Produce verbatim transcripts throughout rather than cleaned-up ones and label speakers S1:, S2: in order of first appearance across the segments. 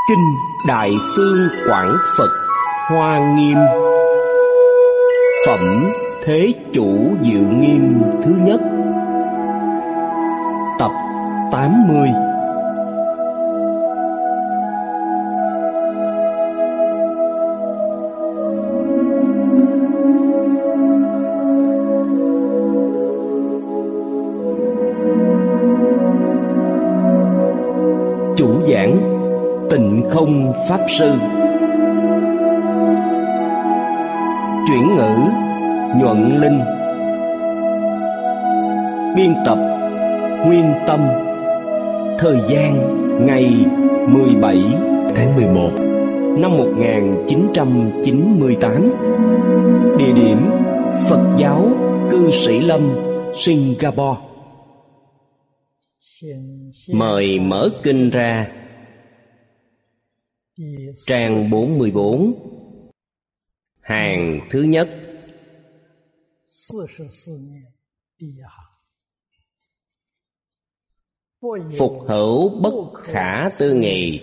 S1: Kinh Đại Phương Quảng Phật Hoa Nghiêm, Phẩm Thế Chủ Diệu Nghiêm thứ nhất, tập tám mươi. Chủ giảng Tịnh Không Pháp Sư. Chuyển ngữ Nhuận Linh. Biên tập Nguyên Tâm. Thời gian ngày mười bảy tháng mười một năm một nghìn chín trăm chín mươi tám. Địa điểm Phật giáo Cư Sĩ Lâm, Singapore. Mời mở kinh ra. Trang bốn mươi bốn, hàng thứ nhất. Phục hữu bất khả tư nghị,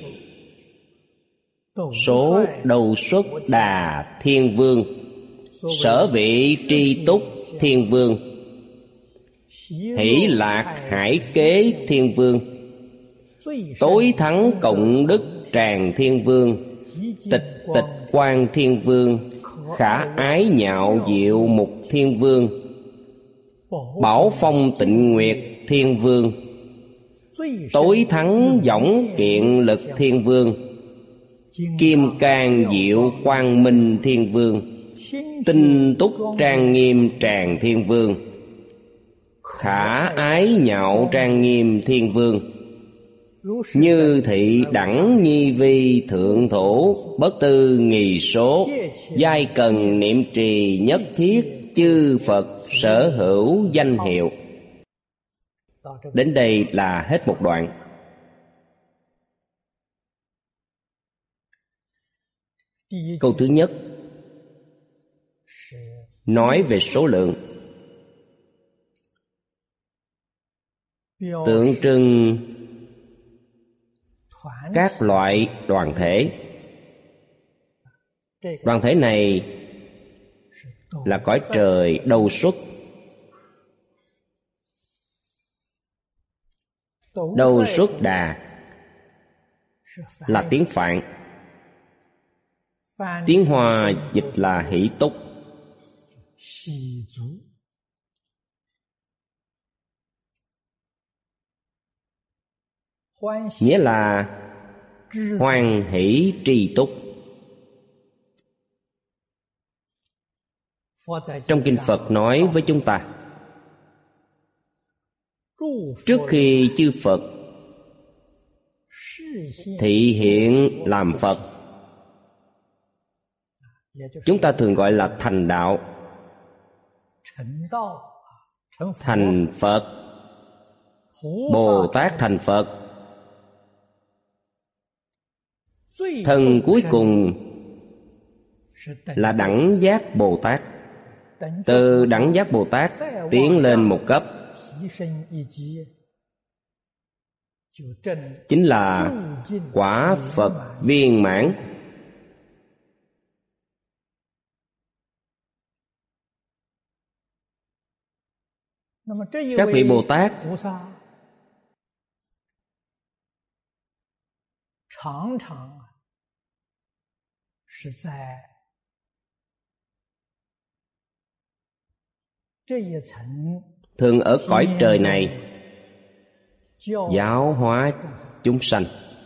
S1: số đầu xuất đà thiên vương, sở vị tri túc thiên vương, hỷ lạc hải kế thiên vương, tối thắng cộng đức tràng thiên vương, tịch tịch quan thiên vương, khả ái nhạo diệu mục thiên vương, bảo phong tịnh nguyệt thiên vương, tối thắng võng kiện lực thiên vương, kim cang diệu quang minh thiên vương, tinh túc trang nghiêm tràng thiên vương, khả ái nhạo trang nghiêm thiên vương, như thị đẳng nhi vi thượng thủ, bất tư nghì số, giai cần niệm trì nhất thiết, chư Phật sở hữu danh hiệu. Đến đây là hết một đoạn. Câu thứ nhất nói về số lượng, tượng trưng các loại đoàn thể. Đoàn thể này là cõi trời đầu xuất. Đầu xuất đà là tiếng Phạn, tiếng Hoa dịch là hỷ túc. Nghĩa là hoan hỷ tri túc. Trong kinh Phật nói với chúng ta, trước khi chư Phật thị hiện làm Phật, chúng ta thường gọi là thành đạo, thành Phật, Bồ Tát thành Phật. Thân cuối cùng là đẳng giác Bồ Tát. Từ đẳng giác Bồ Tát tiến lên một cấp, chính là quả Phật viên mãn. Các vị Bồ Tát thường ở cõi trời này giáo hóa chúng sanh,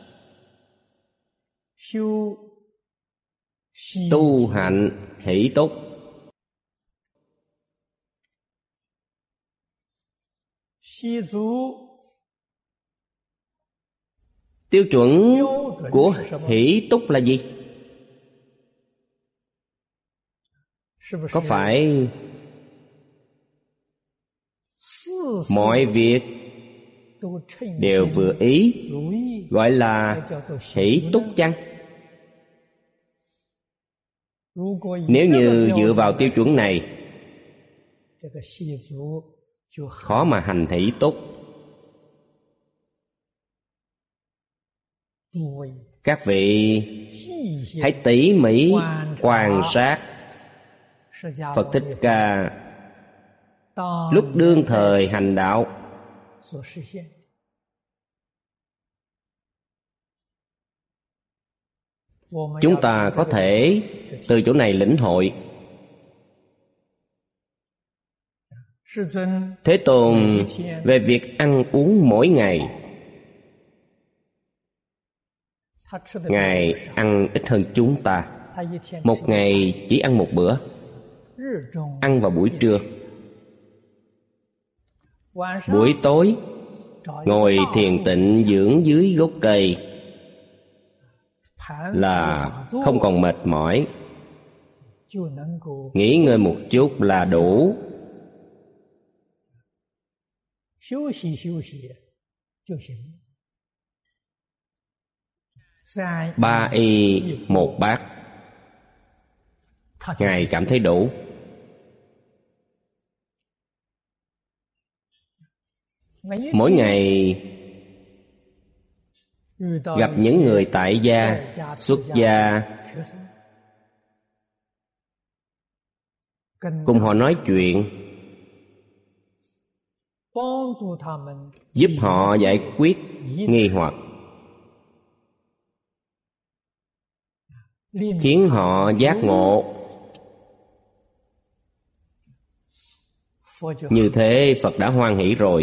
S1: tu hạnh hỷ túc. Tiêu chuẩn của hỷ túc là gì? Có phải mọi việc đều vừa ý gọi là hỷ túc chăng? Nếu như dựa vào tiêu chuẩn này, khó mà hành hỷ túc. Các vị hãy tỉ mỉ quan sát Phật Thích Ca lúc đương thời hành đạo. Chúng ta có thể từ chỗ này lĩnh hội. Thế Tôn về việc ăn uống mỗi ngày, Ngài ăn ít hơn chúng ta. Một ngày chỉ ăn một bữa, ăn vào buổi trưa. Buổi tối ngồi thiền tịnh dưỡng dưới gốc cây là không còn mệt mỏi, nghỉ ngơi một chút là đủ. Ba y một bát, Ngài cảm thấy đủ. Mỗi ngày gặp những người tại gia, xuất gia, cùng họ nói chuyện, giúp họ giải quyết nghi hoặc, khiến họ giác ngộ. Như thế Phật đã hoan hỷ rồi.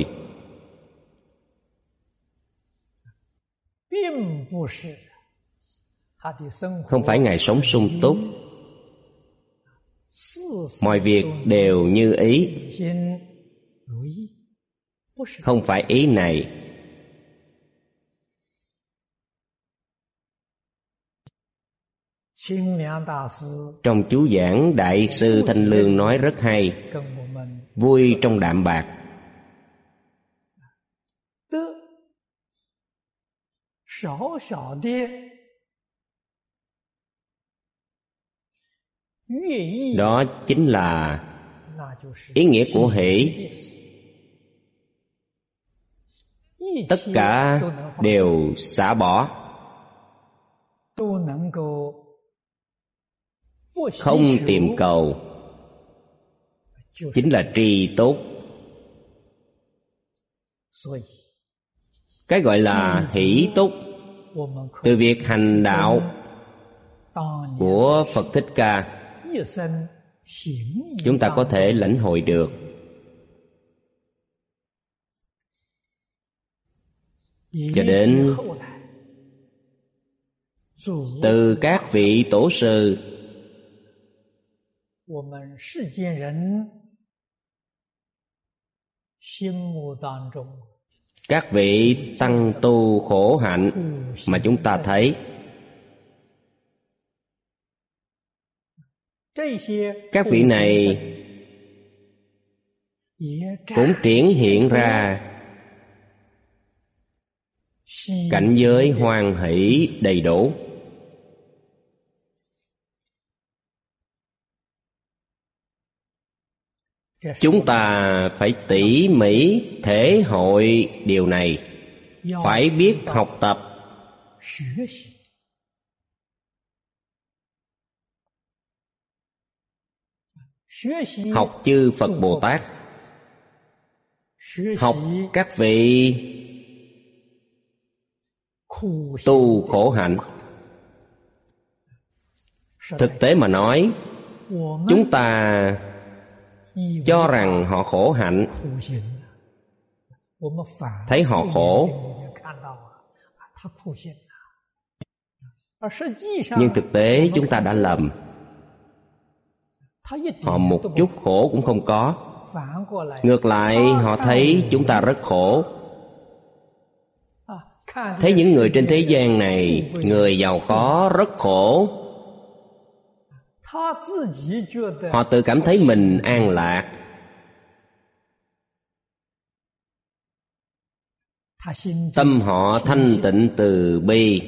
S1: Không phải Ngài sống sung túc, mọi việc đều như ý. Không phải ý này. Trong chú giảng, Đại sư Thanh Lương nói rất hay: vui trong đạm bạc. Đó chính là ý nghĩa của hỷ. Tất cả đều xả bỏ, không tìm cầu, chính là tri tốt. Cái gọi là hỷ túc từ việc hành đạo của Phật Thích Ca, chúng ta có thể lãnh hội được. Cho đến từ các vị tổ sư, các vị tăng tu khổ hạnh mà chúng ta thấy, các vị này cũng triển hiện ra cảnh giới hoan hỷ đầy đủ. Chúng ta phải tỉ mỉ thể hội điều này, phải biết học tập. Học chư Phật Bồ Tát, học các vị tu khổ hạnh. Thực tế mà nói, chúng ta cho rằng họ khổ hạnh, thấy họ khổ, nhưng thực tế chúng ta đã lầm. Họ một chút khổ cũng không có. Ngược lại, họ thấy chúng ta rất khổ. Thấy những người trên thế gian này, người giàu có rất khổ, họ tự cảm thấy mình an lạc. Tâm họ thanh tịnh từ bi,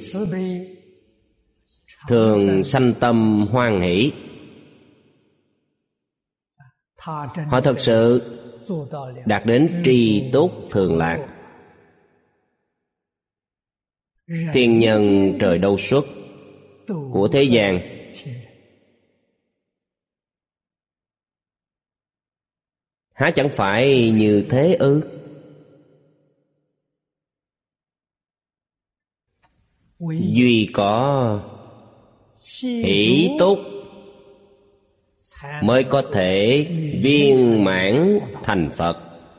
S1: thường sanh tâm hoan hỷ. Họ thật sự đạt đến tri túc thường lạc. thiên nhân trời đâu xuất của thế gian. Há chẳng phải như thế ư? Duy có hỷ túc mới có thể viên mãn thành Phật.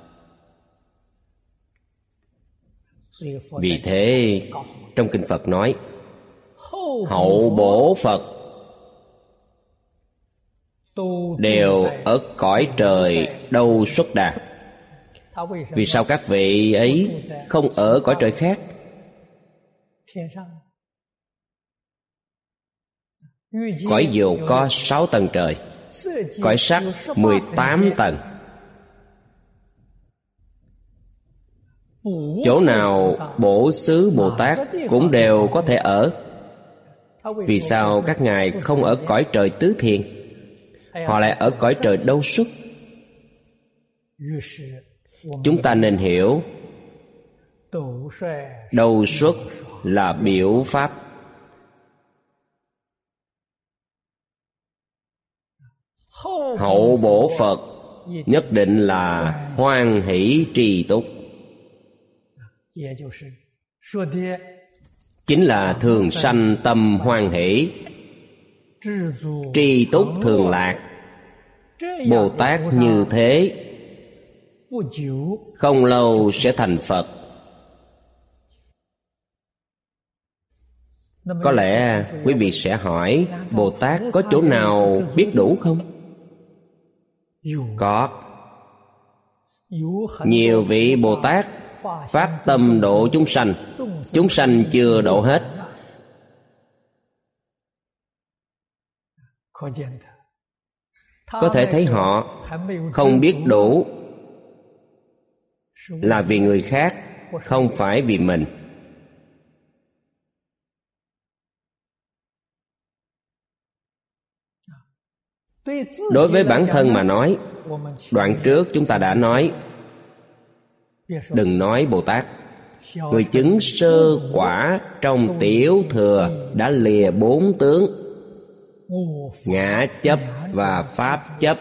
S1: Vì thế trong kinh Phật nói hậu bổ Phật đều ở cõi trời đâu xuất đà. Vì sao các vị ấy không ở cõi trời khác? Cõi dục có sáu tầng trời, cõi sắc mười tám tầng. Chỗ nào Bổ Xứ Bồ Tát cũng đều có thể ở. Vì sao các ngài không ở cõi trời tứ thiền? Họ lại ở cõi trời đâu xuất? Chúng ta nên hiểu đâu xuất là biểu pháp. Hậu bổ Phật nhất định là hoan hỷ trì túc, chính là thường sanh tâm hoan hỷ, tri túc thường lạc. Bồ Tát như thế không lâu sẽ thành Phật. Có lẽ quý vị sẽ hỏi, Bồ Tát có chỗ nào biết đủ không? Có. Nhiều vị Bồ Tát phát tâm độ chúng sanh, chúng sanh chưa độ hết. Có thể thấy họ không biết đủ là vì người khác, không phải vì mình. Đối với bản thân mà nói, đoạn trước chúng ta đã nói, đừng nói Bồ Tát, người chứng sơ quả trong tiểu thừa đã lìa bốn tướng, ngã chấp và pháp chấp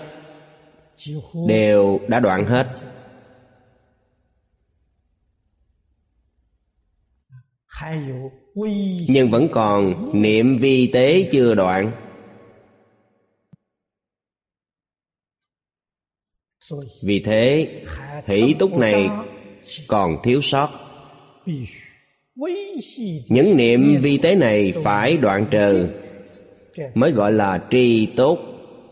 S1: đều đã đoạn hết. Nhưng vẫn còn niệm vi tế chưa đoạn. Vì thế hỷ túc này còn thiếu sót. Những niệm vi tế này phải đoạn trừ mới gọi là tri túc.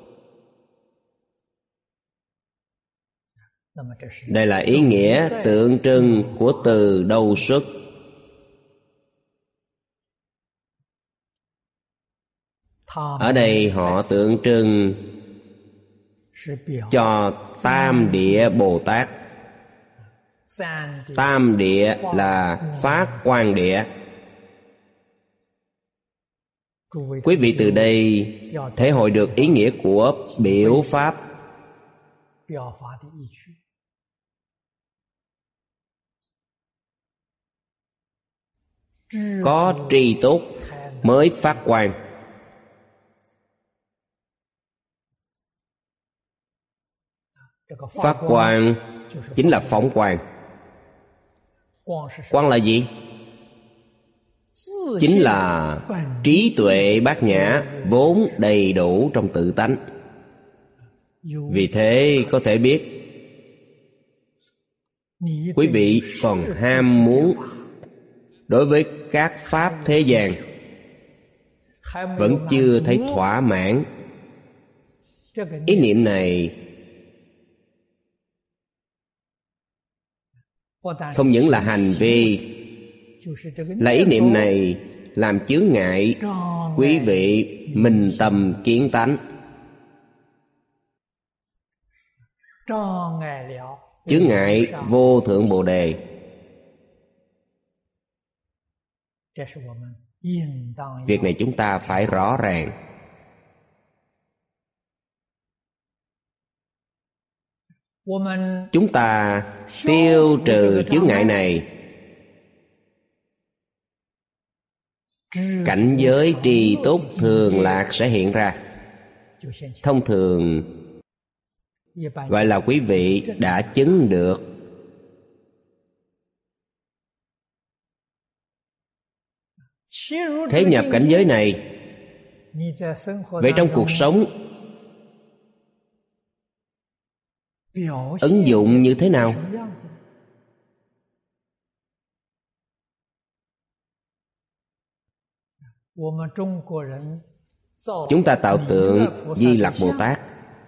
S1: Đây là ý nghĩa tượng trưng của từ đâu xuất. Ở đây họ tượng trưng cho Tam Địa Bồ Tát. Tam Địa là Phát Quang Địa. Quý vị từ đây thể hội được ý nghĩa của biểu pháp. Có tri túc mới phát quang. Phát quang chính là phóng quang. Quang là gì? Chính là trí tuệ bát nhã vốn đầy đủ trong tự tánh. Vì thế có thể biết quý vị còn ham muốn đối với các pháp thế gian, vẫn chưa thấy thỏa mãn. Ý niệm này không những là hành vi, là ý niệm này làm chướng ngại quý vị minh tâm kiến tánh, chướng ngại vô thượng bồ đề. Việc này chúng ta phải rõ ràng. Chúng ta tiêu trừ chướng ngại này cảnh giới tri túc thường lạc sẽ hiện ra. Thông thường gọi là quý vị đã chứng được. Thế nhập cảnh giới này, vậy trong cuộc sống ứng dụng như thế nào? Chúng ta tạo tượng Di Lặc Bồ Tát.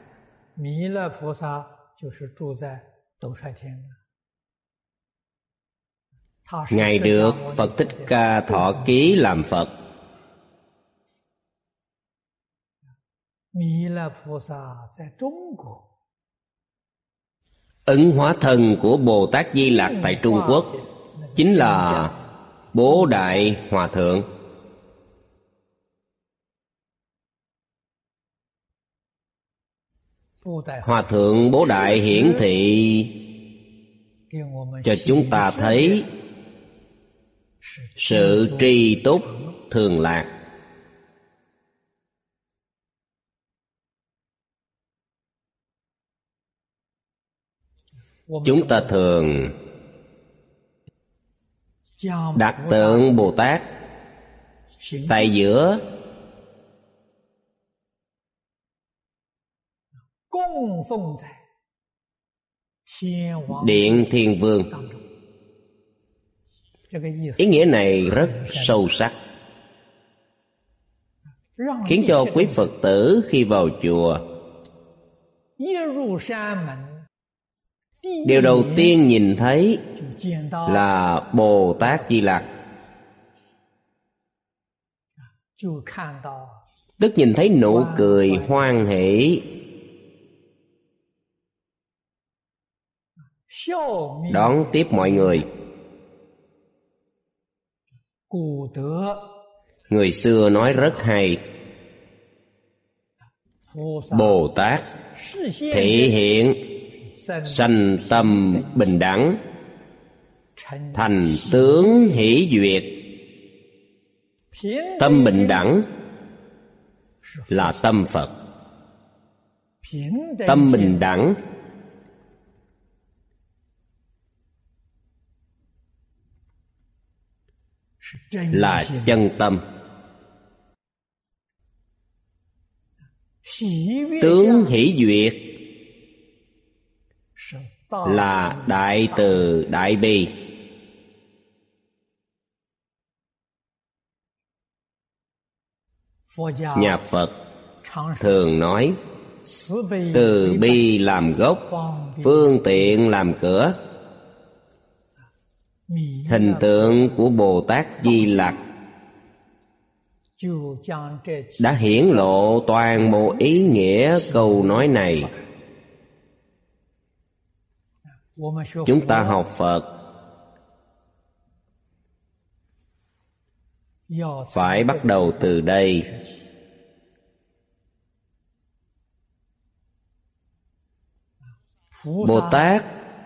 S1: Ngài được Phật Thích Ca thọ ký làm Phật. Ứng hóa thân của Bồ Tát Di Lặc tại Trung Quốc chính là Bố Đại Hòa Thượng. Hòa Thượng Bố Đại hiển thị cho chúng ta thấy sự tri túc thường lạc. Chúng ta thường đặt tượng Bồ Tát tại giữa Điện Thiên Vương. Ý nghĩa này rất sâu sắc, khiến cho quý Phật tử khi vào chùa, điều đầu tiên nhìn thấy là Bồ Tát Di Lặc, tức nhìn thấy nụ cười hoan hỷ, đón tiếp mọi người. Người xưa nói rất hay, Bồ Tát thể hiện sanh tâm bình đẳng, thành tướng hỷ duyệt. Tâm bình đẳng là tâm Phật. Tâm bình đẳng là chân tâm. Tướng hỷ duyệt là đại từ đại bi. Nhà Phật thường nói từ bi làm gốc, phương tiện làm cửa. Hình tượng của Bồ Tát Di Lặc đã hiển lộ toàn bộ ý nghĩa câu nói này. Chúng ta học Phật phải bắt đầu từ đây. Bồ Tát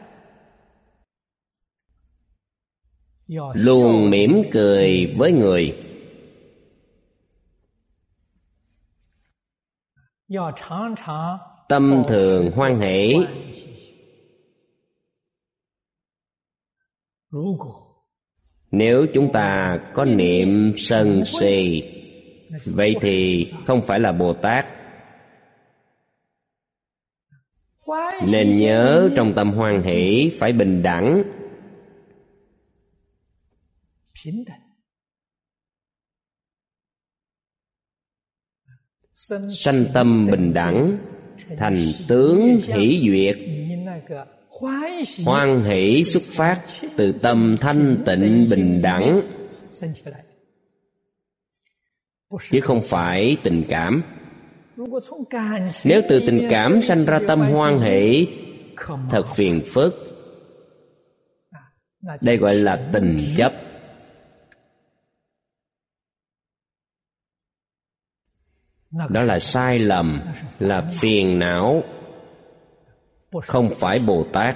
S1: luôn mỉm cười với người, tâm thường hoan hỷ. Nếu chúng ta có niệm sân si, vậy thì không phải là Bồ Tát. Nên nhớ trong tâm hoan hỷ phải bình đẳng. Sanh tâm bình đẳng, thành tướng hỷ duyệt. Hoan hỷ xuất phát từ tâm thanh tịnh bình đẳng, chứ không phải tình cảm. Nếu từ tình cảm sanh ra tâm hoan hỷ, thật phiền phức. Đây gọi là tình chấp. Đó là sai lầm, là phiền não, không phải Bồ Tát.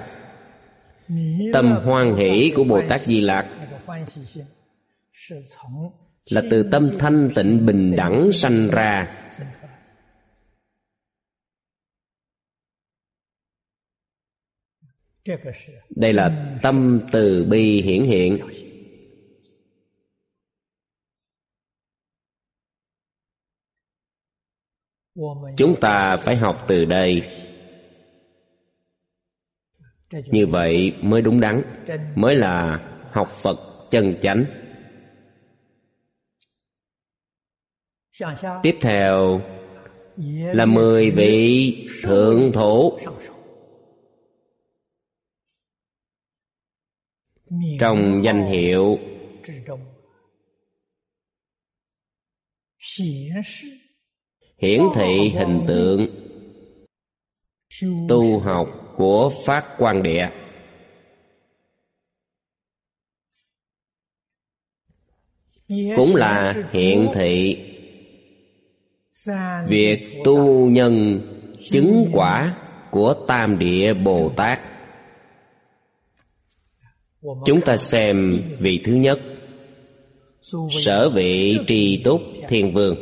S1: Tâm hoan hỷ của Bồ Tát Di Lặc là từ tâm thanh tịnh bình đẳng sanh ra. Đây là tâm từ bi hiển hiện. Chúng ta phải học từ đây. Như vậy mới đúng đắn, mới là học Phật chân chánh. Tiếp theo là mười vị thượng thủ. Trong danh hiệu hiển thị hình tượng tu học của Phát Quang Địa. Cũng là hiện thị việc tu nhân chứng quả của Tam Địa Bồ Tát. Chúng ta xem vị thứ nhất, Sở Vị Tri Túc Thiên Vương.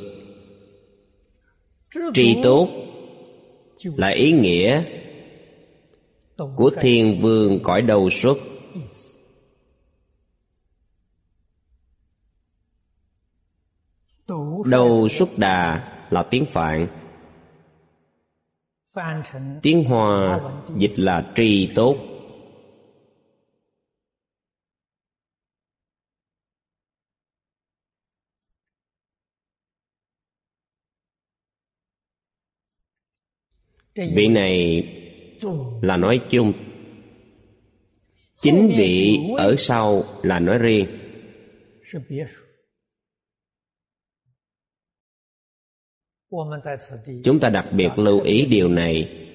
S1: Tri Túc là ý nghĩa của Thiên Vương cõi Đầu Xuất. Đầu Xuất Đà là tiếng Phạn, tiếng Hoa dịch là Tri Tốt. Vị này là nói chung, chính vị ở sau là nói riêng. Chúng ta đặc biệt lưu ý điều này.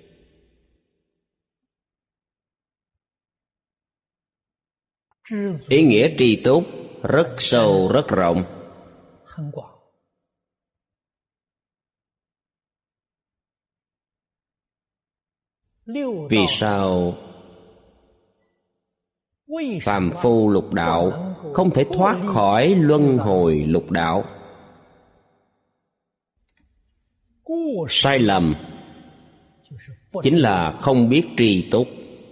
S1: Ý nghĩa tri túc rất sâu rất rộng. Vì sao phàm phu lục đạo không thể thoát khỏi luân hồi lục đạo? Sai lầm chính là không biết tri túc.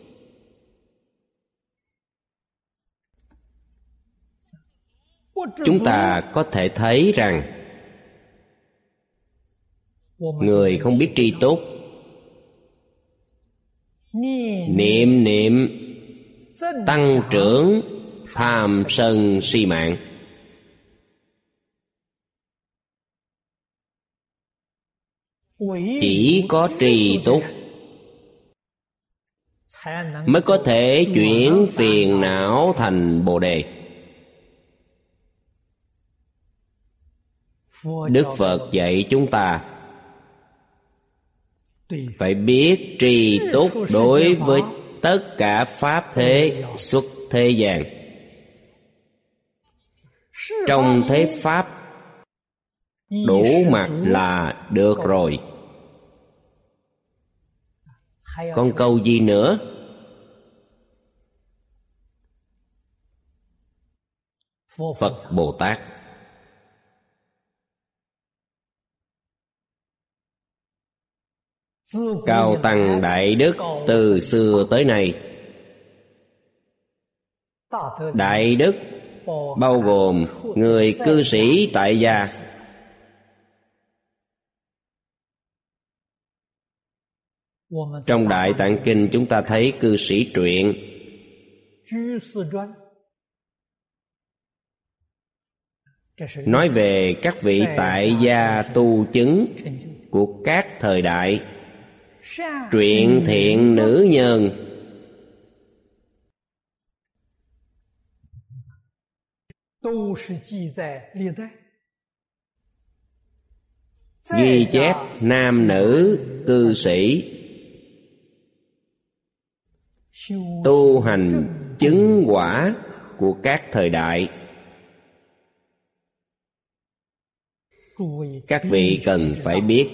S1: Chúng ta có thể thấy rằng người không biết tri túc, niệm niệm tăng trưởng tham sân si mạng. Chỉ có tri túc mới có thể chuyển phiền não thành Bồ Đề. Đức Phật dạy chúng ta phải biết tri túc đối với tất cả pháp thế xuất thế gian. Trong thế pháp đủ mặt là được rồi. Còn câu gì nữa? Phật Bồ Tát cao tăng đại đức từ xưa tới nay. Đại đức bao gồm người cư sĩ tại gia, trong Đại Tạng Kinh chúng ta thấy cư sĩ truyện, nói về các vị tại gia tu chứng của các thời đại. Truyện thiện nữ nhân, ghi chép nam nữ cư sĩ tu hành chứng quả của các thời đại. Các vị cần phải biết,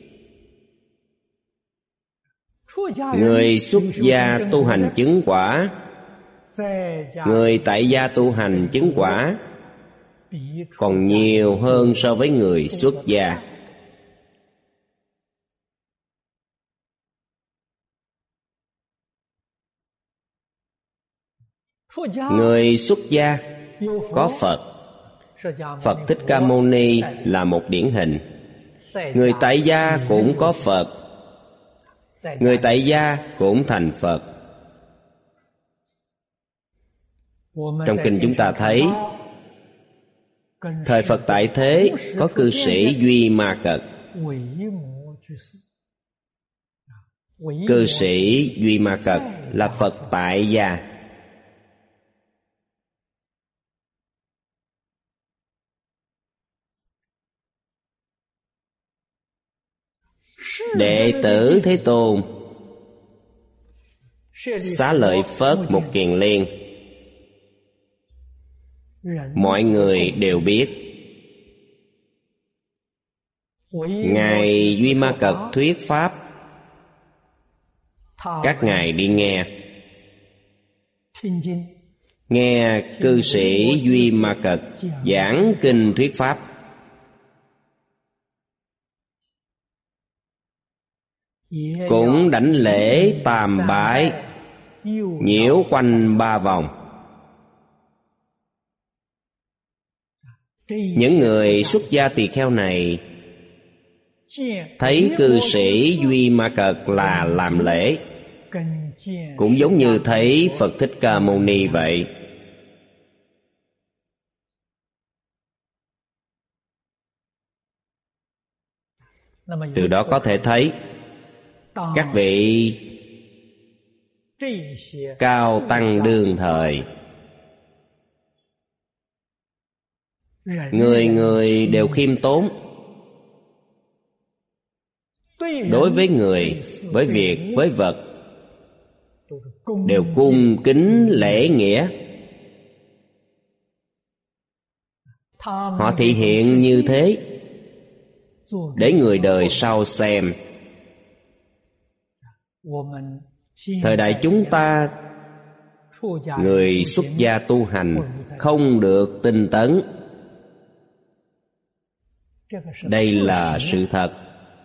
S1: người xuất gia tu hành chứng quả, người tại gia tu hành chứng quả, còn nhiều hơn so với người xuất gia. Người xuất gia có Phật. Phật Thích Ca Mâu Ni là một điển hình. Người tại gia cũng có Phật. Người tại gia cũng thành Phật. Trong kinh chúng ta thấy, thời Phật tại thế có cư sĩ Duy Ma Cật. Cư sĩ Duy Ma Cật là Phật tại gia. Đệ tử Thế Tôn xá lợi Phất Mục Kiền Liên, mọi người đều biết. Ngài Duy Ma Cật thuyết pháp, các ngài đi nghe. Nghe cư sĩ Duy Ma Cật giảng kinh thuyết pháp, cũng đảnh lễ tam bái, nhiễu quanh ba vòng. Những người xuất gia tỳ kheo này thấy cư sĩ Duy Ma Cật là làm lễ, cũng giống như thấy Phật Thích Ca Mâu Ni vậy. Từ đó có thể thấy các vị cao tăng đương thời, người người đều khiêm tốn. Đối với người, với việc, với vật đều cung kính lễ nghĩa. Họ thể hiện như thế để người đời sau xem. Thời đại chúng ta, người xuất gia tu hành không được tinh tấn. Đây là sự thật.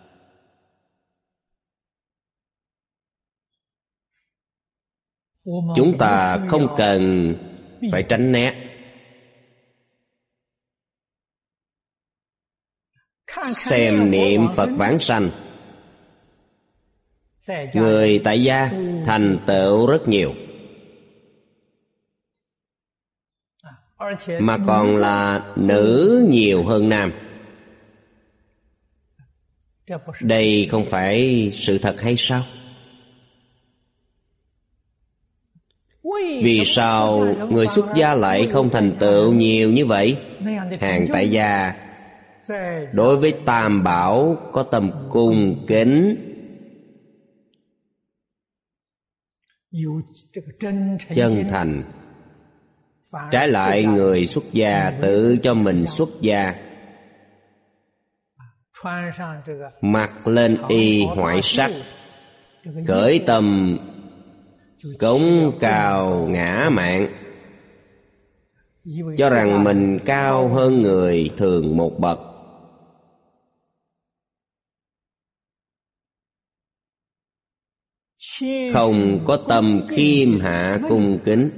S1: Chúng ta không cần phải tránh né. Xem niệm Phật vãng sanh, người tại gia thành tựu rất nhiều, mà còn là nữ nhiều hơn nam. Đây không phải sự thật hay sao? Vì sao người xuất gia lại không thành tựu nhiều như vậy? Hàng tại gia đối với Tam Bảo có tâm cung kính, chân thành. Trái lại người xuất gia tự cho mình xuất gia, mặc lên y hoại sắc, cởi tâm cống cao ngã mạn, cho rằng mình cao hơn người thường một bậc. Không có tâm khiêm hạ cung kính.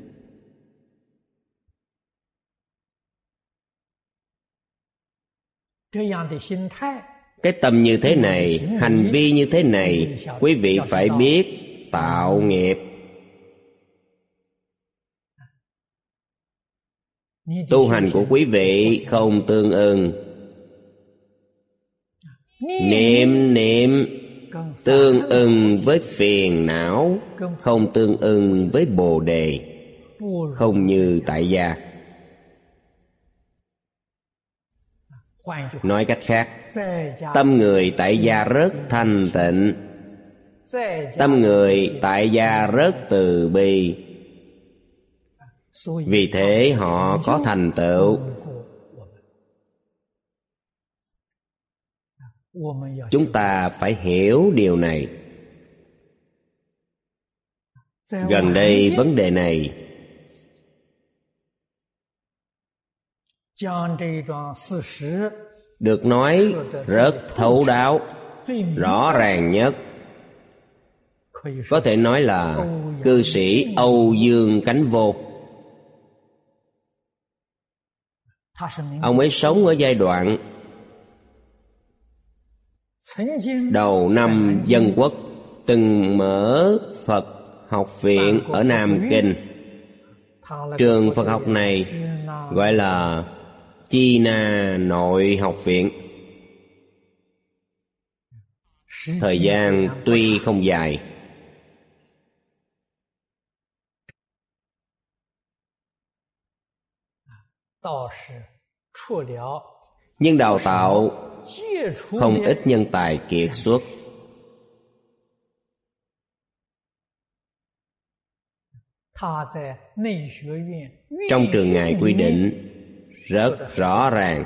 S1: Cái tâm như thế này, hành vi như thế này, quý vị phải biết tạo nghiệp. Tu hành của quý vị không tương ưng. Niệm niệm tương ưng với phiền não, không tương ưng với bồ đề, không như tại gia. Nói cách khác, tâm người tại gia rất thanh tịnh, tâm người tại gia rất từ bi. Vì thế họ có thành tựu. Chúng ta phải hiểu điều này. Gần đây vấn đề này được nói rất thấu đáo, rõ ràng nhất. Có thể nói là cư sĩ Âu Dương Cánh Vô. Ông ấy sống ở giai đoạn đầu năm Dân Quốc, từng mở Phật học viện ở Nam Kinh. Trường Phật học này gọi là Chi Na Nội Học Viện. Thời gian tuy không dài, nhưng đào tạo không ít nhân tài kiệt xuất. Trong trường ngài quy định rất rõ ràng,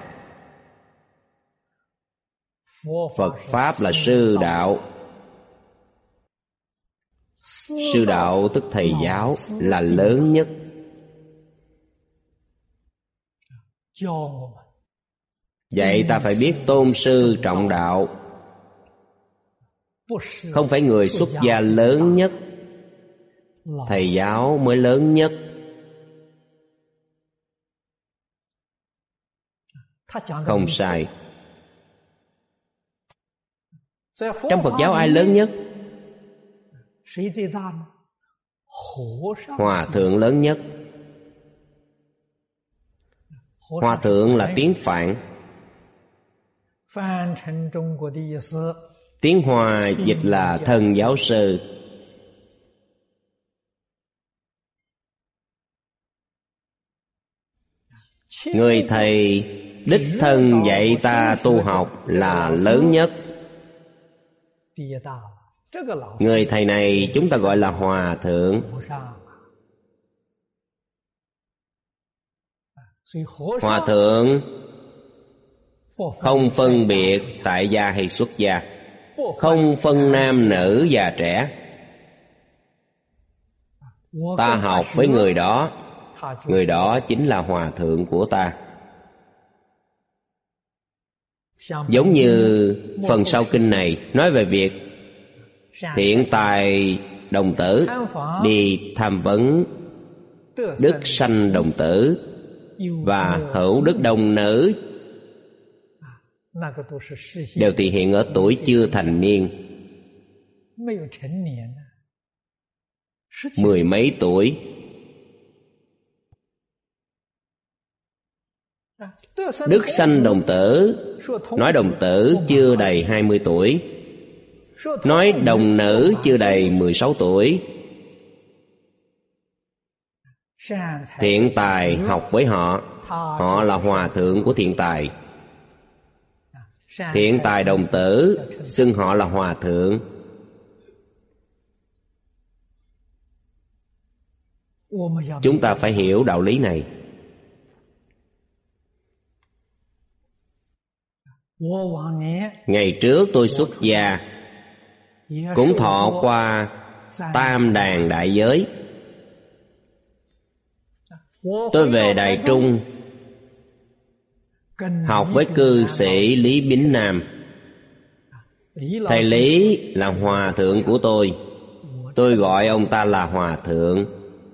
S1: Phật Pháp là sư đạo. Sư đạo tức thầy giáo là lớn nhất. Vậy ta phải biết tôn sư trọng đạo. Không phải người xuất gia lớn nhất, thầy giáo mới lớn nhất. Không sai. Trong Phật giáo ai lớn nhất? Hòa thượng lớn nhất. Hòa thượng là tiếng Phạn. Tiếng Hoa dịch là thần giáo sư. Người thầy đích thân dạy ta tu học là lớn nhất. Người thầy này chúng ta gọi là hòa thượng. Hòa thượng không phân biệt tại gia hay xuất gia, không phân nam nữ già trẻ. Ta học với người đó, người đó chính là hòa thượng của ta. Giống như phần sau kinh này nói về việc thiện tài đồng tử đi tham vấn đức sanh đồng tử và hữu đức đồng nữ, đều thể hiện ở tuổi chưa thành niên, mười mấy tuổi. Đức sanh đồng tử, nói đồng tử chưa đầy hai mươi tuổi, nói đồng nữ chưa đầy mười sáu tuổi. Thiện tài học với họ, họ là hòa thượng của thiện tài. Thiện tài đồng tử xưng họ là hòa thượng. Chúng ta phải hiểu đạo lý này. Ngày trước tôi xuất gia cũng thọ qua tam đàn đại giới. Tôi về Đài Trung học với cư sĩ Lý Bính Nam. Thầy Lý là hòa thượng của tôi, tôi gọi ông ta là hòa thượng.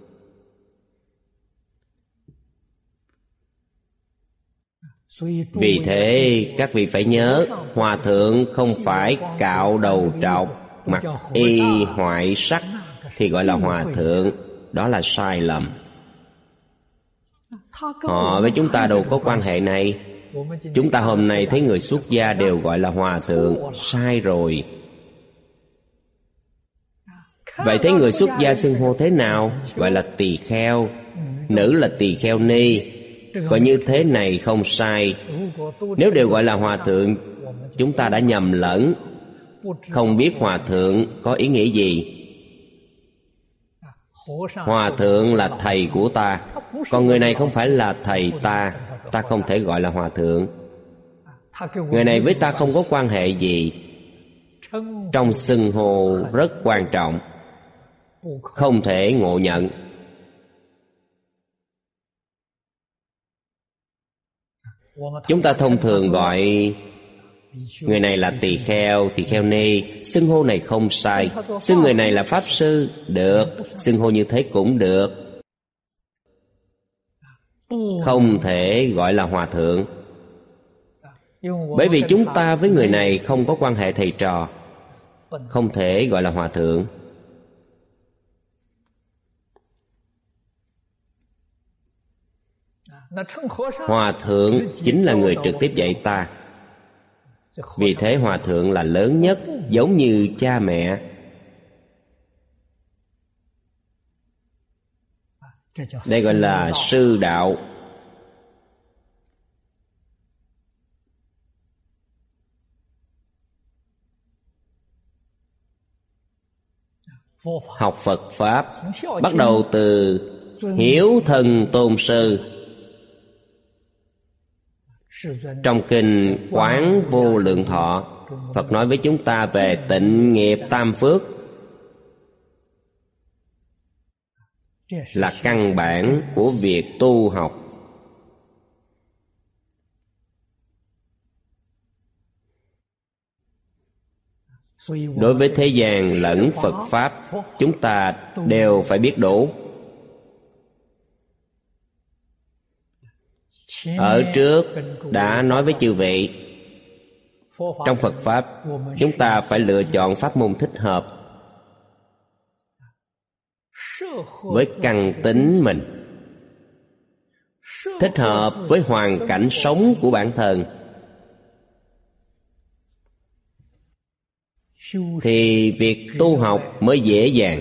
S1: Vì thế các vị phải nhớ, hòa thượng không phải cạo đầu trọc, mặc y hoại sắc thì gọi là hòa thượng. Đó là sai lầm. Họ với chúng ta đâu có quan hệ này. Chúng ta hôm nay thấy người xuất gia đều gọi là hòa thượng. Sai rồi. Vậy thấy người xuất gia xưng hô thế nào? Gọi là tỳ kheo. Nữ là tỳ kheo ni. Gọi như thế này không sai. Nếu đều gọi là hòa thượng, chúng ta đã nhầm lẫn, không biết hòa thượng có ý nghĩa gì. Hòa thượng là thầy của ta, còn người này không phải là thầy ta, ta không thể gọi là hòa thượng. Người này với ta không có quan hệ gì. Trong xưng hô rất quan trọng, không thể ngộ nhận. Chúng ta thông thường gọi người này là tỳ kheo, tỳ kheo ni. Xưng hô này không sai. Xưng người này là pháp sư, được. Xưng hô như thế cũng được. Không thể gọi là hòa thượng, bởi vì chúng ta với người này không có quan hệ thầy trò, không thể gọi là hòa thượng. Hòa thượng chính là người trực tiếp dạy ta. Vì thế hòa thượng là lớn nhất, giống như cha mẹ. Đây gọi là sư đạo. Học Phật Pháp bắt đầu từ hiếu thân tôn sư. Trong kinh Quán Vô Lượng Thọ, Phật nói với chúng ta về tịnh nghiệp tam phước, là căn bản của việc tu học. Đối với thế gian lẫn Phật Pháp, chúng ta đều phải biết đủ. Ở trước đã nói với chư vị, trong Phật Pháp chúng ta phải lựa chọn pháp môn thích hợp với căn tính mình, thích hợp với hoàn cảnh sống của bản thân, thì việc tu học mới dễ dàng,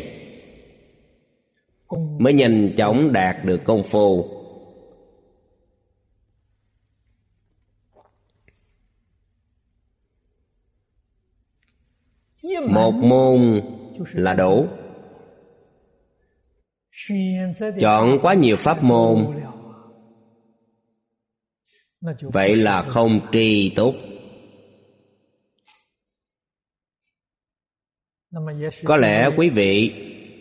S1: mới nhanh chóng đạt được công phu. Một môn là đủ. Chọn quá nhiều pháp môn, vậy là không tri túc. Có lẽ quý vị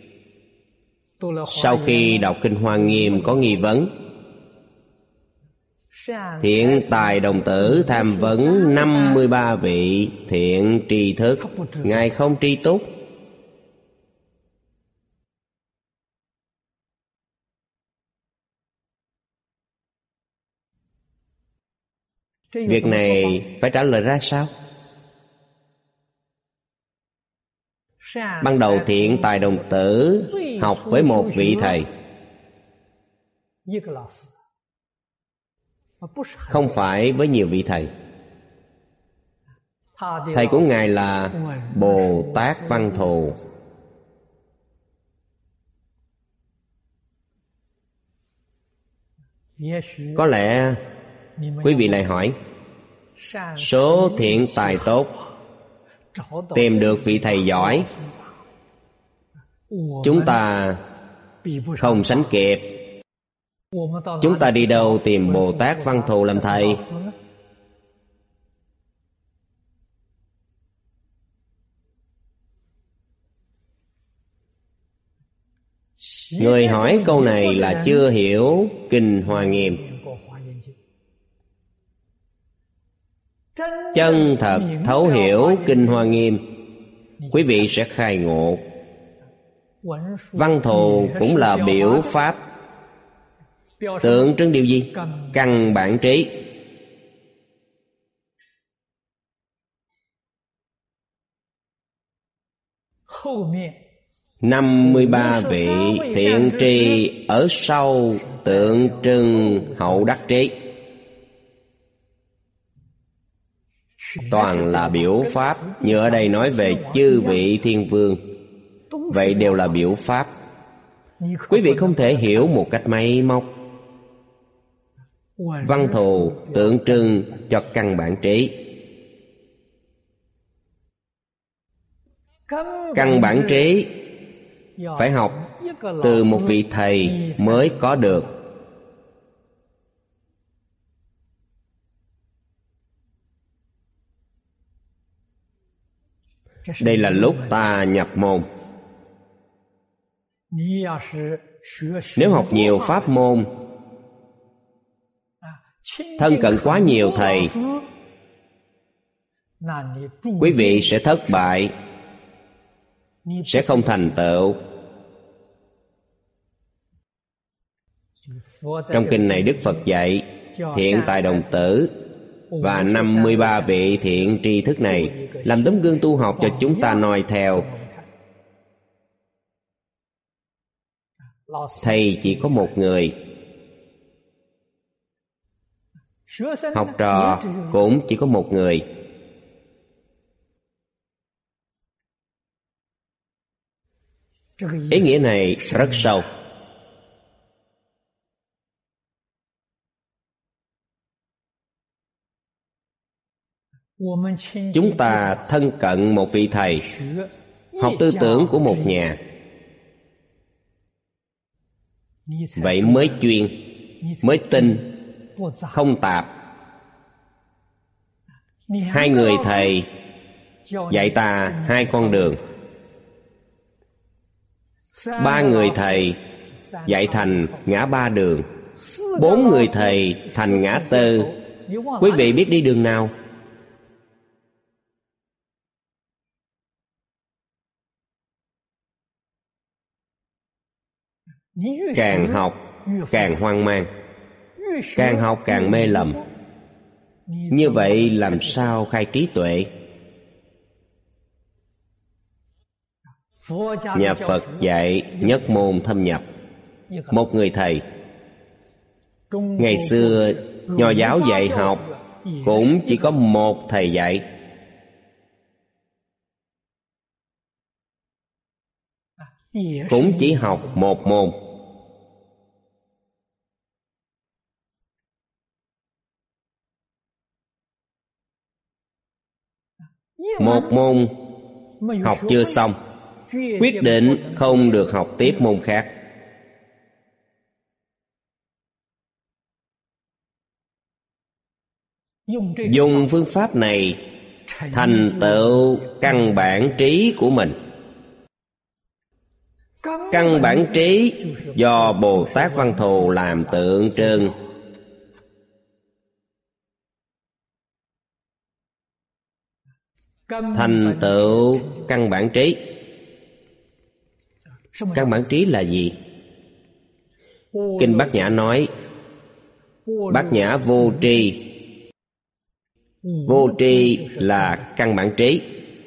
S1: sau khi đọc kinh Hoa Nghiêm có nghi vấn. Thiện tài đồng tử tham vấn năm mươi ba vị thiện tri thức, Ngài không tri túc. Việc này phải trả lời ra sao? Ban đầu thiện tài đồng tử học với một vị thầy, không phải với nhiều vị thầy. Thầy của Ngài là Bồ Tát Văn Thù. Có lẽ quý vị lại hỏi, số thiện tài tốt, tìm được vị thầy giỏi, chúng ta không sánh kịp. Chúng ta đi đâu tìm Bồ Tát Văn Thù làm thầy? Người hỏi câu này là chưa hiểu kinh Hoa Nghiêm. Chân thật thấu hiểu kinh Hoa Nghiêm, quý vị sẽ khai ngộ. Văn thù cũng là biểu pháp, tượng trưng điều gì? Căn bản trí. Năm mươi ba vị thiện tri ở sau tượng trưng hậu đắc trí. Toàn là biểu pháp, như ở đây nói về chư vị thiên vương, vậy đều là biểu pháp. Quý vị không thể hiểu một cách máy móc. Văn thù tượng trưng cho căn bản trí. Căn bản trí phải học từ một vị thầy mới có được. Đây là lúc ta nhập môn. Nếu học nhiều pháp môn, thân cận quá nhiều thầy, quý vị sẽ thất bại, sẽ không thành tựu. Trong kinh này Đức Phật dạy thiện tài đồng tử và năm mươi ba vị thiện tri thức này làm tấm gương tu học cho chúng ta noi theo. Thầy chỉ có một người, học trò cũng chỉ có một người. Ý nghĩa này rất sâu. Chúng ta thân cận một vị thầy, học tư tưởng của một nhà, vậy mới chuyên, mới tinh, không tạp. Hai người thầy dạy ta hai con đường, ba người thầy dạy thành ngã ba đường, bốn người thầy thành ngã tư. Quý vị biết đi đường nào? Càng học càng hoang mang, càng học càng mê lầm. Như vậy làm sao khai trí tuệ? Nhà Phật dạy nhất môn thâm nhập, một người thầy. Ngày xưa Nho giáo dạy học cũng chỉ có một thầy dạy. Cũng chỉ học một môn. Một môn học chưa xong, quyết định không được học tiếp môn khác. Dùng phương pháp này thành tựu căn bản trí của mình. Căn bản trí do Bồ Tát Văn Thù làm tượng trưng. Thành tựu căn bản trí. Căn bản trí là gì? Kinh Bát Nhã nói Bát Nhã vô tri. Vô tri là căn bản trí.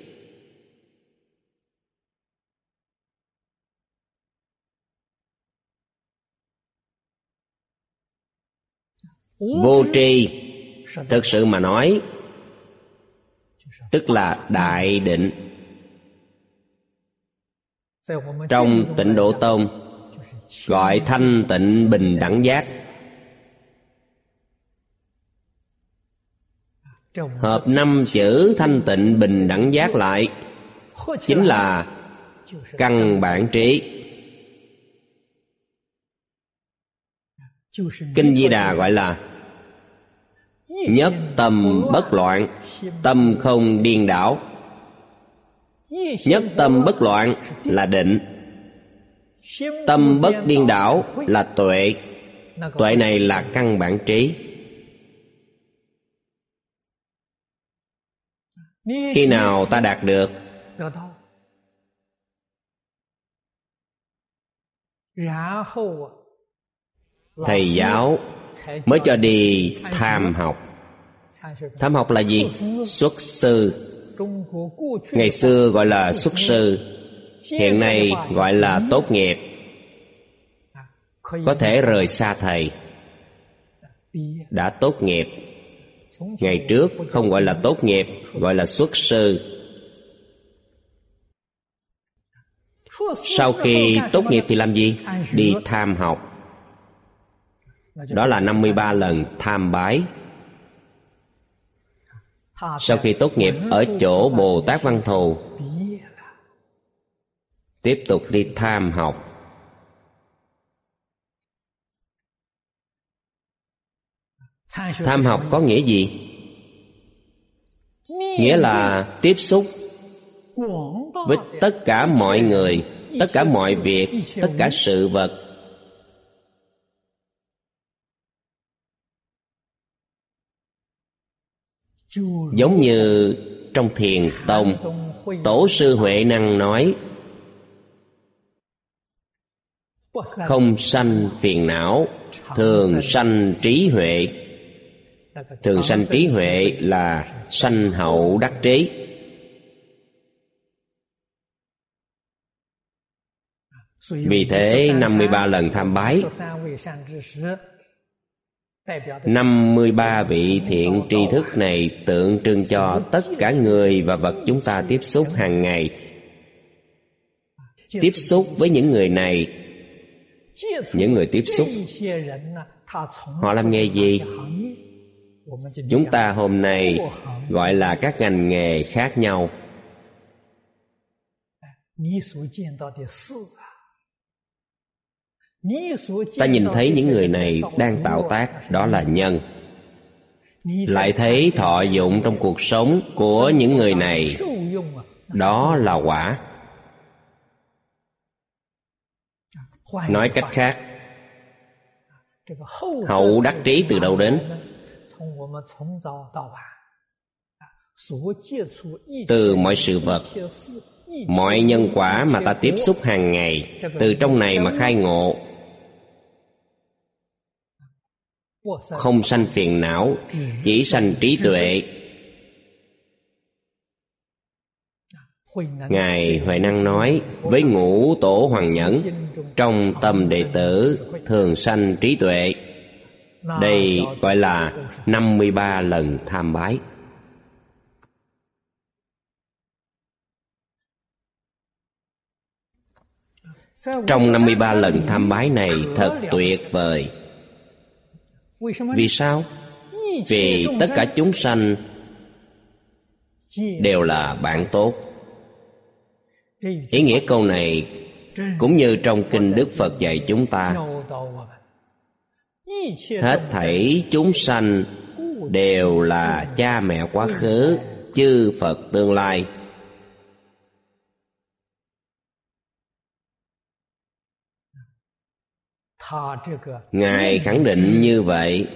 S1: Vô tri thực sự mà nói tức là đại định. Trong Tịnh Độ Tông gọi thanh tịnh bình đẳng giác. Hợp năm chữ thanh tịnh bình đẳng giác lại chính là căn bản trí. Kinh Di Đà gọi là nhất tâm bất loạn, tâm không điên đảo. Nhất tâm bất loạn là định, tâm bất điên đảo là tuệ. Tuệ này là căn bản trí. Khi nào ta đạt được? Thầy giáo mới cho đi tham học. Tham học là gì? Xuất sư. Ngày xưa gọi là xuất sư, hiện nay gọi là tốt nghiệp. Có thể rời xa thầy. Đã tốt nghiệp. Ngày trước không gọi là tốt nghiệp, gọi là xuất sư. Sau khi tốt nghiệp thì làm gì? Đi tham học. Đó là năm mươi ba lần tham bái. Sau khi tốt nghiệp ở chỗ Bồ Tát Văn Thù, tiếp tục đi tham học. Tham học có nghĩa gì? Nghĩa là tiếp xúc với tất cả mọi người, tất cả mọi việc, tất cả sự vật. Giống như trong Thiền Tông, Tổ sư Huệ Năng nói: không sanh phiền não, thường sanh trí huệ. Thường sanh trí huệ là sanh hậu đắc trí. Vì thế năm mươi ba lần tham bái, năm mươi ba vị thiện tri thức này tượng trưng cho tất cả người và vật chúng ta tiếp xúc hàng ngày. Tiếp xúc với những người này, những người tiếp xúc, họ làm nghề gì? Chúng ta hôm nay gọi là các ngành nghề khác nhau. Ta nhìn thấy những người này đang tạo tác, đó là nhân. Lại thấy thọ dụng trong cuộc sống của những người này, đó là quả. Nói cách khác, hậu đắc trí từ đâu đến? Từ mọi sự vật, mọi nhân quả mà ta tiếp xúc hàng ngày, từ trong này mà khai ngộ. Không sanh phiền não, chỉ sanh trí tuệ. Ngài Huệ Năng nói với Ngũ Tổ Hoàng Nhẫn: trong tâm đệ tử thường sanh trí tuệ. Đây gọi là năm mươi ba lần tham bái. Trong năm mươi ba lần tham bái này thật tuyệt vời. Vì sao? Vì tất cả chúng sanh đều là bạn tốt. Ý nghĩa câu này cũng như trong kinh Đức Phật dạy chúng ta: hết thảy chúng sanh đều là cha mẹ quá khứ, chư Phật tương lai. Ngài khẳng định như vậy.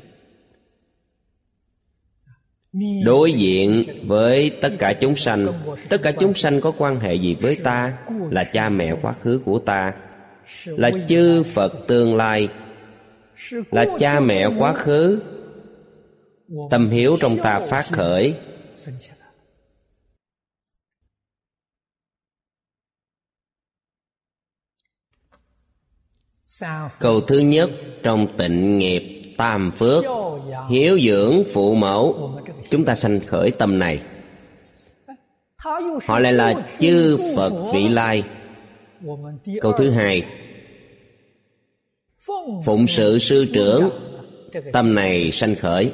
S1: Đối diện với tất cả chúng sanh, tất cả chúng sanh có quan hệ gì với ta? Là cha mẹ quá khứ của ta, là chư Phật tương lai, là cha mẹ quá khứ. Tâm hiếu trong ta phát khởi. Câu thứ nhất trong tịnh nghiệp tam phước, hiếu dưỡng phụ mẫu, chúng ta sanh khởi tâm này. Họ lại là chư Phật vị lai. Câu thứ hai, phụng sự sư trưởng, tâm này sanh khởi.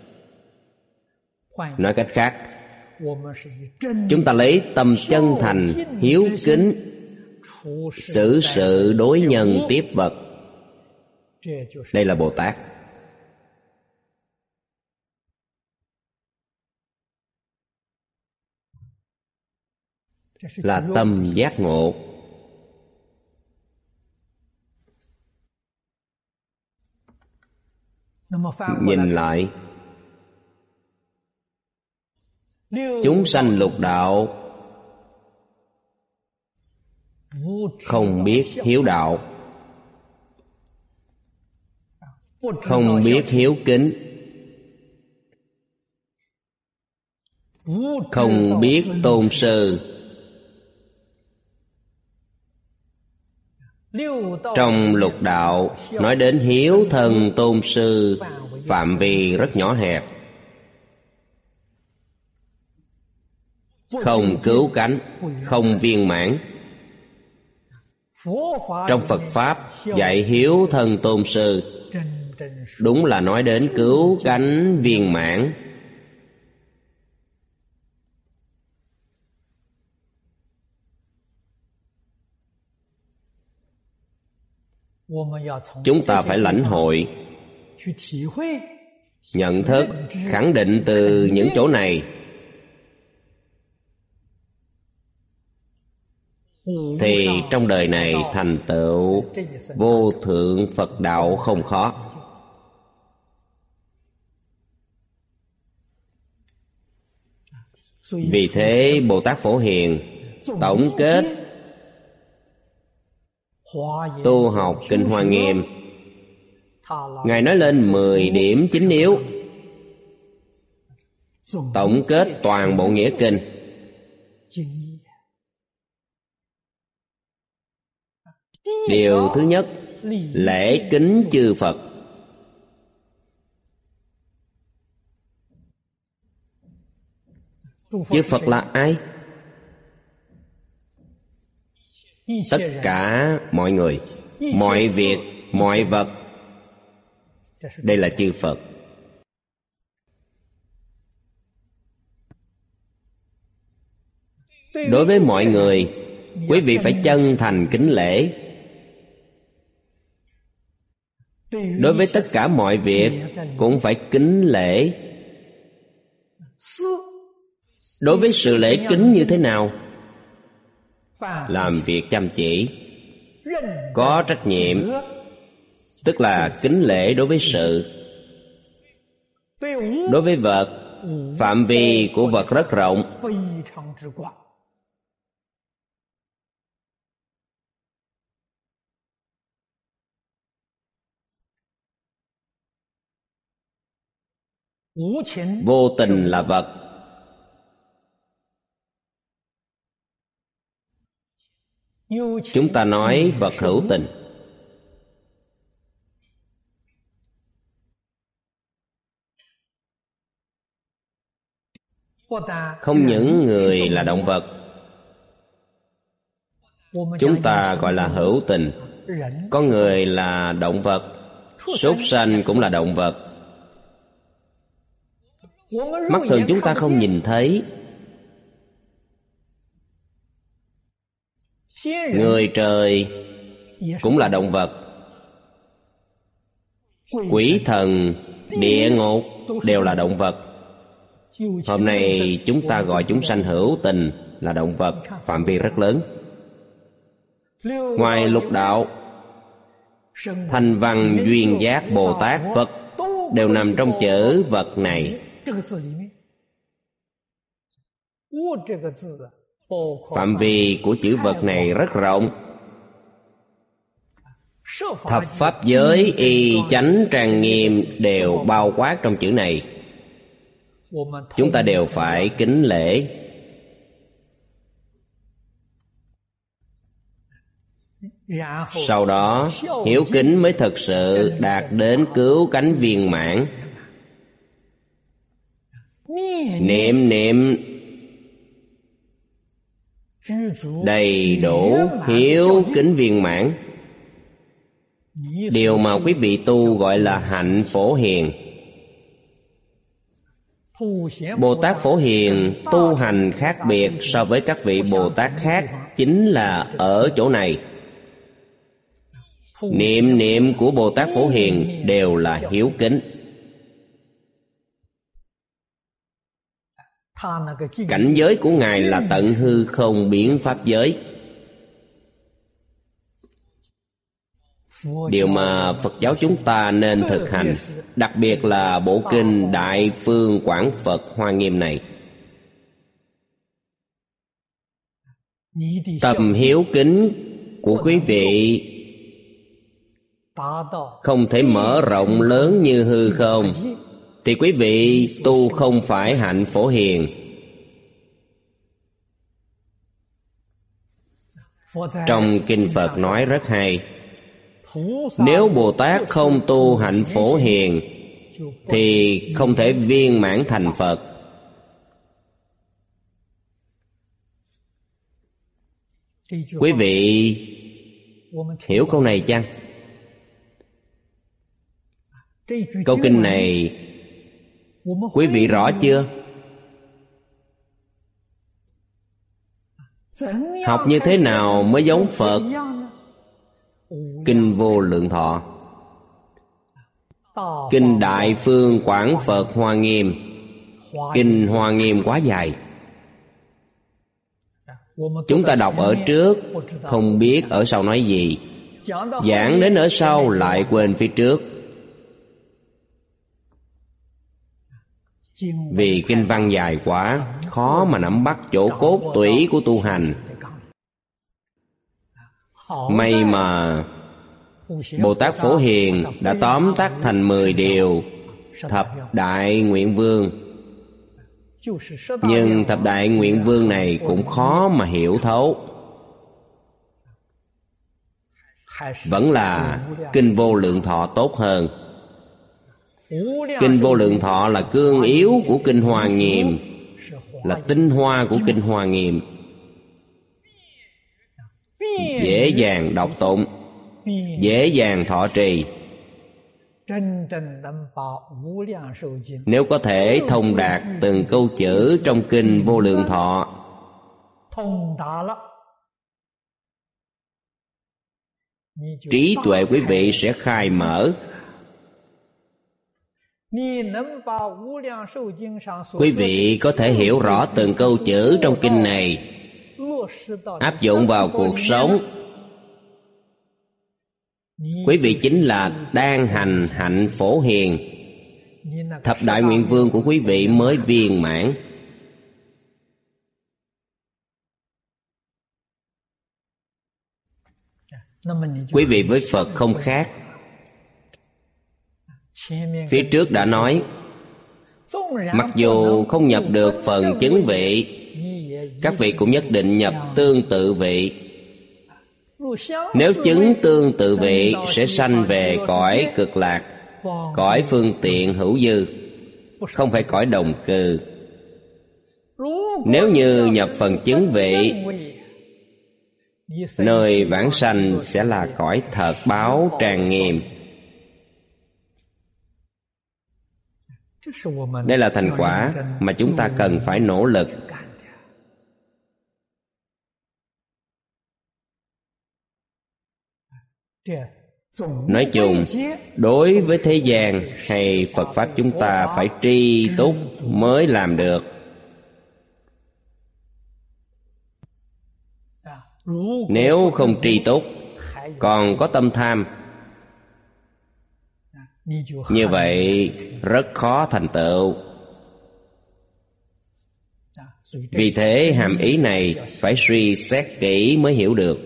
S1: Nói cách khác, chúng ta lấy tâm chân thành, hiếu kính, xử sự đối nhân tiếp vật. Đây là Bồ Tát. Là tâm giác ngộ. Nhìn lại, chúng sanh lục đạo không biết hiếu đạo, không biết hiếu kính, không biết tôn sư. Trong lục đạo nói đến hiếu thân tôn sư, phạm vi rất nhỏ hẹp, không cứu cánh, không viên mãn. Trong Phật Pháp dạy hiếu thân tôn sư, đúng là nói đến cứu cánh viên mãn. Chúng ta phải lãnh hội, nhận thức, khẳng định từ những chỗ này. Thì trong đời này thành tựu vô thượng Phật đạo không khó. Vì thế Bồ Tát Phổ Hiền tổng kết tu học Kinh Hoa Nghiêm, Ngài nói lên mười điểm chính yếu, tổng kết toàn bộ nghĩa kinh. Điều thứ nhất, lễ kính chư Phật. Chư Phật là ai? Tất cả mọi người, mọi việc, mọi vật, đây là chư Phật. Đối với mọi người, quý vị phải chân thành kính lễ. Đối với tất cả mọi việc cũng phải kính lễ. Đối với sự lễ kính như thế nào? Làm việc chăm chỉ, có trách nhiệm, tức là kính lễ đối với sự. Đối với vật, phạm vi của vật rất rộng. Vô tình là vật. Chúng ta nói vật hữu tình. Không những người là động vật, chúng ta gọi là hữu tình. Có người là động vật, súc sanh cũng là động vật. Mắt thường chúng ta không nhìn thấy. Người trời cũng là động vật. Quỷ thần, địa ngục đều là động vật. Hôm nay chúng ta gọi chúng sanh hữu tình là động vật, phạm vi rất lớn. Ngoài lục đạo, Thanh Văn Duyên Giác Bồ Tát Phật đều nằm trong chữ vật này. Phạm vi của chữ vật này rất rộng. Thập pháp giới y chánh trang nghiêm đều bao quát trong chữ này. Chúng ta đều phải kính lễ. Sau đó hiếu kính mới thực sự đạt đến cứu cánh viên mãn. Niệm niệm đầy đủ hiếu kính viên mãn. Điều mà quý vị tu gọi là hạnh Phổ Hiền. Bồ Tát Phổ Hiền tu hành khác biệt so với các vị Bồ Tát khác chính là ở chỗ này. Niệm niệm của Bồ Tát Phổ Hiền đều là hiếu kính. Cảnh giới của Ngài là tận hư không biến pháp giới. Điều mà Phật giáo chúng ta nên thực hành, đặc biệt là bộ kinh Đại Phương Quảng Phật Hoa Nghiêm này. Tầm hiếu kính của quý vị không thể mở rộng lớn như hư không, thì quý vị tu không phải hạnh Phổ Hiền. Trong kinh Phật nói rất hay, nếu Bồ Tát không tu hạnh Phổ Hiền thì không thể viên mãn thành Phật. Quý vị hiểu câu này chăng? Câu kinh này quý vị rõ chưa? Học như thế nào mới giống Phật? Kinh Vô Lượng Thọ, kinh Đại Phương Quảng Phật Hoa Nghiêm. Kinh Hoa Nghiêm quá dài, chúng ta đọc ở trước không biết ở sau nói gì, giảng đến ở sau lại quên phía trước. Vì kinh văn dài quá, khó mà nắm bắt chỗ cốt tủy của tu hành. May mà Bồ Tát Phổ Hiền đã tóm tắt thành mười điều thập đại nguyện vương. Nhưng thập đại nguyện vương này cũng khó mà hiểu thấu. Vẫn là Kinh Vô Lượng Thọ tốt hơn. Kinh Vô Lượng Thọ là cương yếu của Kinh Hoa Nghiêm, là tinh hoa của Kinh Hoa Nghiêm, dễ dàng đọc tụng, dễ dàng thọ trì. Nếu có thể thông đạt từng câu chữ trong Kinh Vô Lượng Thọ, trí tuệ quý vị sẽ khai mở. Quý vị có thể hiểu rõ từng câu chữ trong kinh này, áp dụng vào cuộc sống. Quý vị chính là đang hành hạnh phổ hiền. Thập đại nguyện vương của quý vị mới viên mãn. Quý vị với Phật không khác. Phía trước đã nói, mặc dù không nhập được phần chứng vị, các vị cũng nhất định nhập tương tự vị. Nếu chứng tương tự vị sẽ sanh về cõi cực lạc, cõi phương tiện hữu dư, không phải cõi đồng cư. Nếu như nhập phần chứng vị, nơi vãng sanh sẽ là cõi thật báo trang nghiêm. Đây là thành quả mà chúng ta cần phải nỗ lực. Nói chung, đối với thế gian hay Phật Pháp chúng ta phải tri túc mới làm được. Nếu không tri túc, còn có tâm tham, như vậy rất khó thành tựu. Vì thế hàm ý này phải suy xét kỹ mới hiểu được.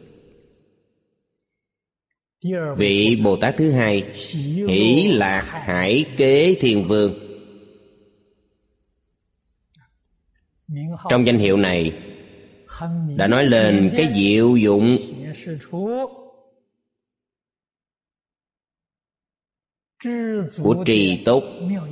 S1: Vị Bồ Tát thứ hai, Hỷ Lạc Hải Kế Thiên Vương. Trong danh hiệu này đã nói lên cái diệu dụng của trì túc.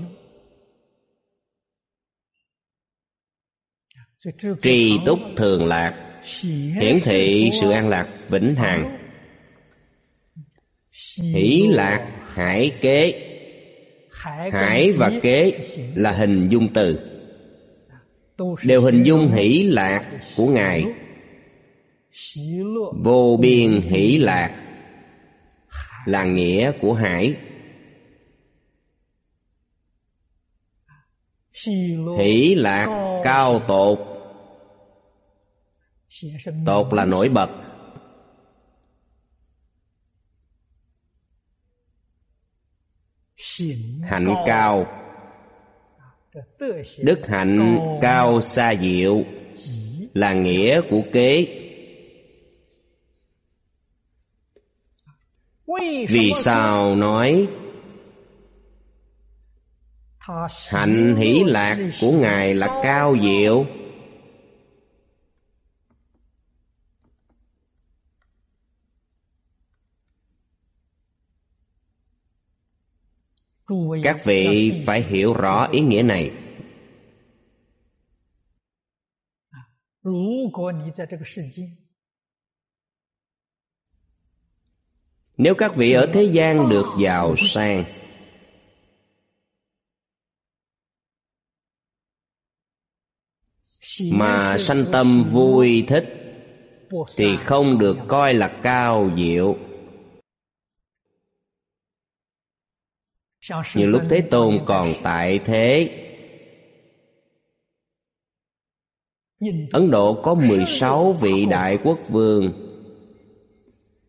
S1: Trì túc thường lạc, hiển thị sự an lạc vĩnh hằng. Hỷ lạc hải kế, hải và kế là hình dung từ, đều hình dung hỷ lạc của Ngài. Vô biên hỷ lạc là nghĩa của hải. Hỷ lạc cao tột, tột là nổi bật. Hạnh cao, đức hạnh cao xa diệu là nghĩa của kế. Vì sao nói hạnh hỷ lạc của Ngài là cao diệu? Các vị phải hiểu rõ ý nghĩa này. Nếu các vị ở thế gian được giàu sang, mà sanh tâm vui thích, thì không được coi là cao diệu. Như lúc Thế Tôn còn tại thế, Ấn Độ có mười sáu vị đại quốc vương.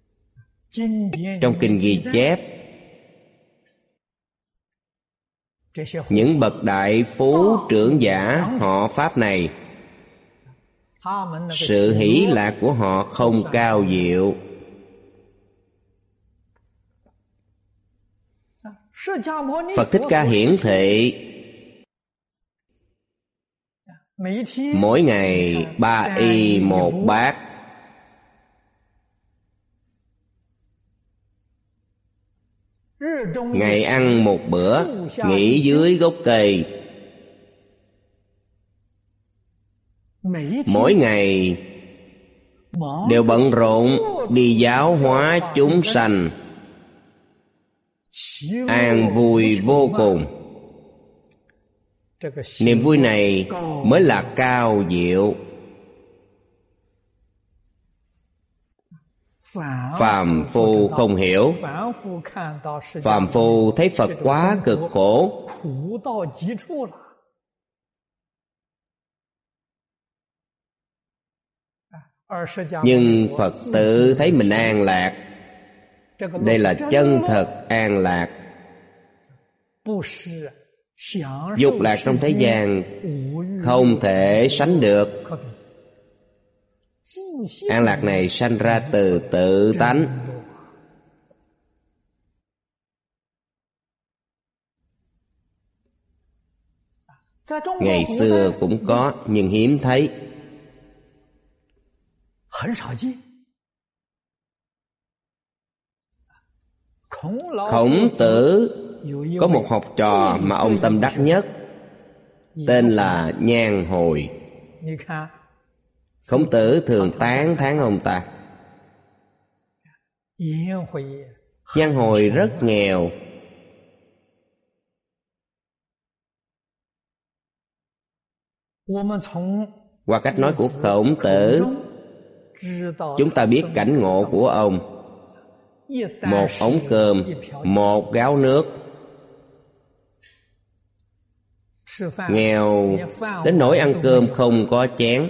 S1: Trong kinh ghi chép, Những bậc đại phú trưởng giả họ Pháp này, sự hỷ lạc của họ không cao diệu. Phật Thích Ca hiển thị mỗi ngày ba y một bát, ngày ăn một bữa, nghỉ dưới gốc cây. Mỗi ngày đều bận rộn đi giáo hóa chúng sanh, an vui vô cùng. Niềm vui này mới là cao diệu. Phàm phu không hiểu. Phàm phu thấy Phật quá cực khổ, nhưng Phật tự thấy mình an lạc. Đây là chân thật an lạc. Dục lạc trong thế gian không thể sánh được. An lạc này sanh ra từ tự tánh. Ngày xưa cũng có, nhưng hiếm thấy. Khổng Tử có một học trò mà ông tâm đắc nhất, tên là Nhan Hồi. Khổng Tử thường tán thán ông ta. Nhan Hồi rất nghèo. Qua cách nói của Khổng Tử, chúng ta biết cảnh ngộ của ông. Một ống cơm, một gáo nước. Nghèo đến nỗi ăn cơm không có chén.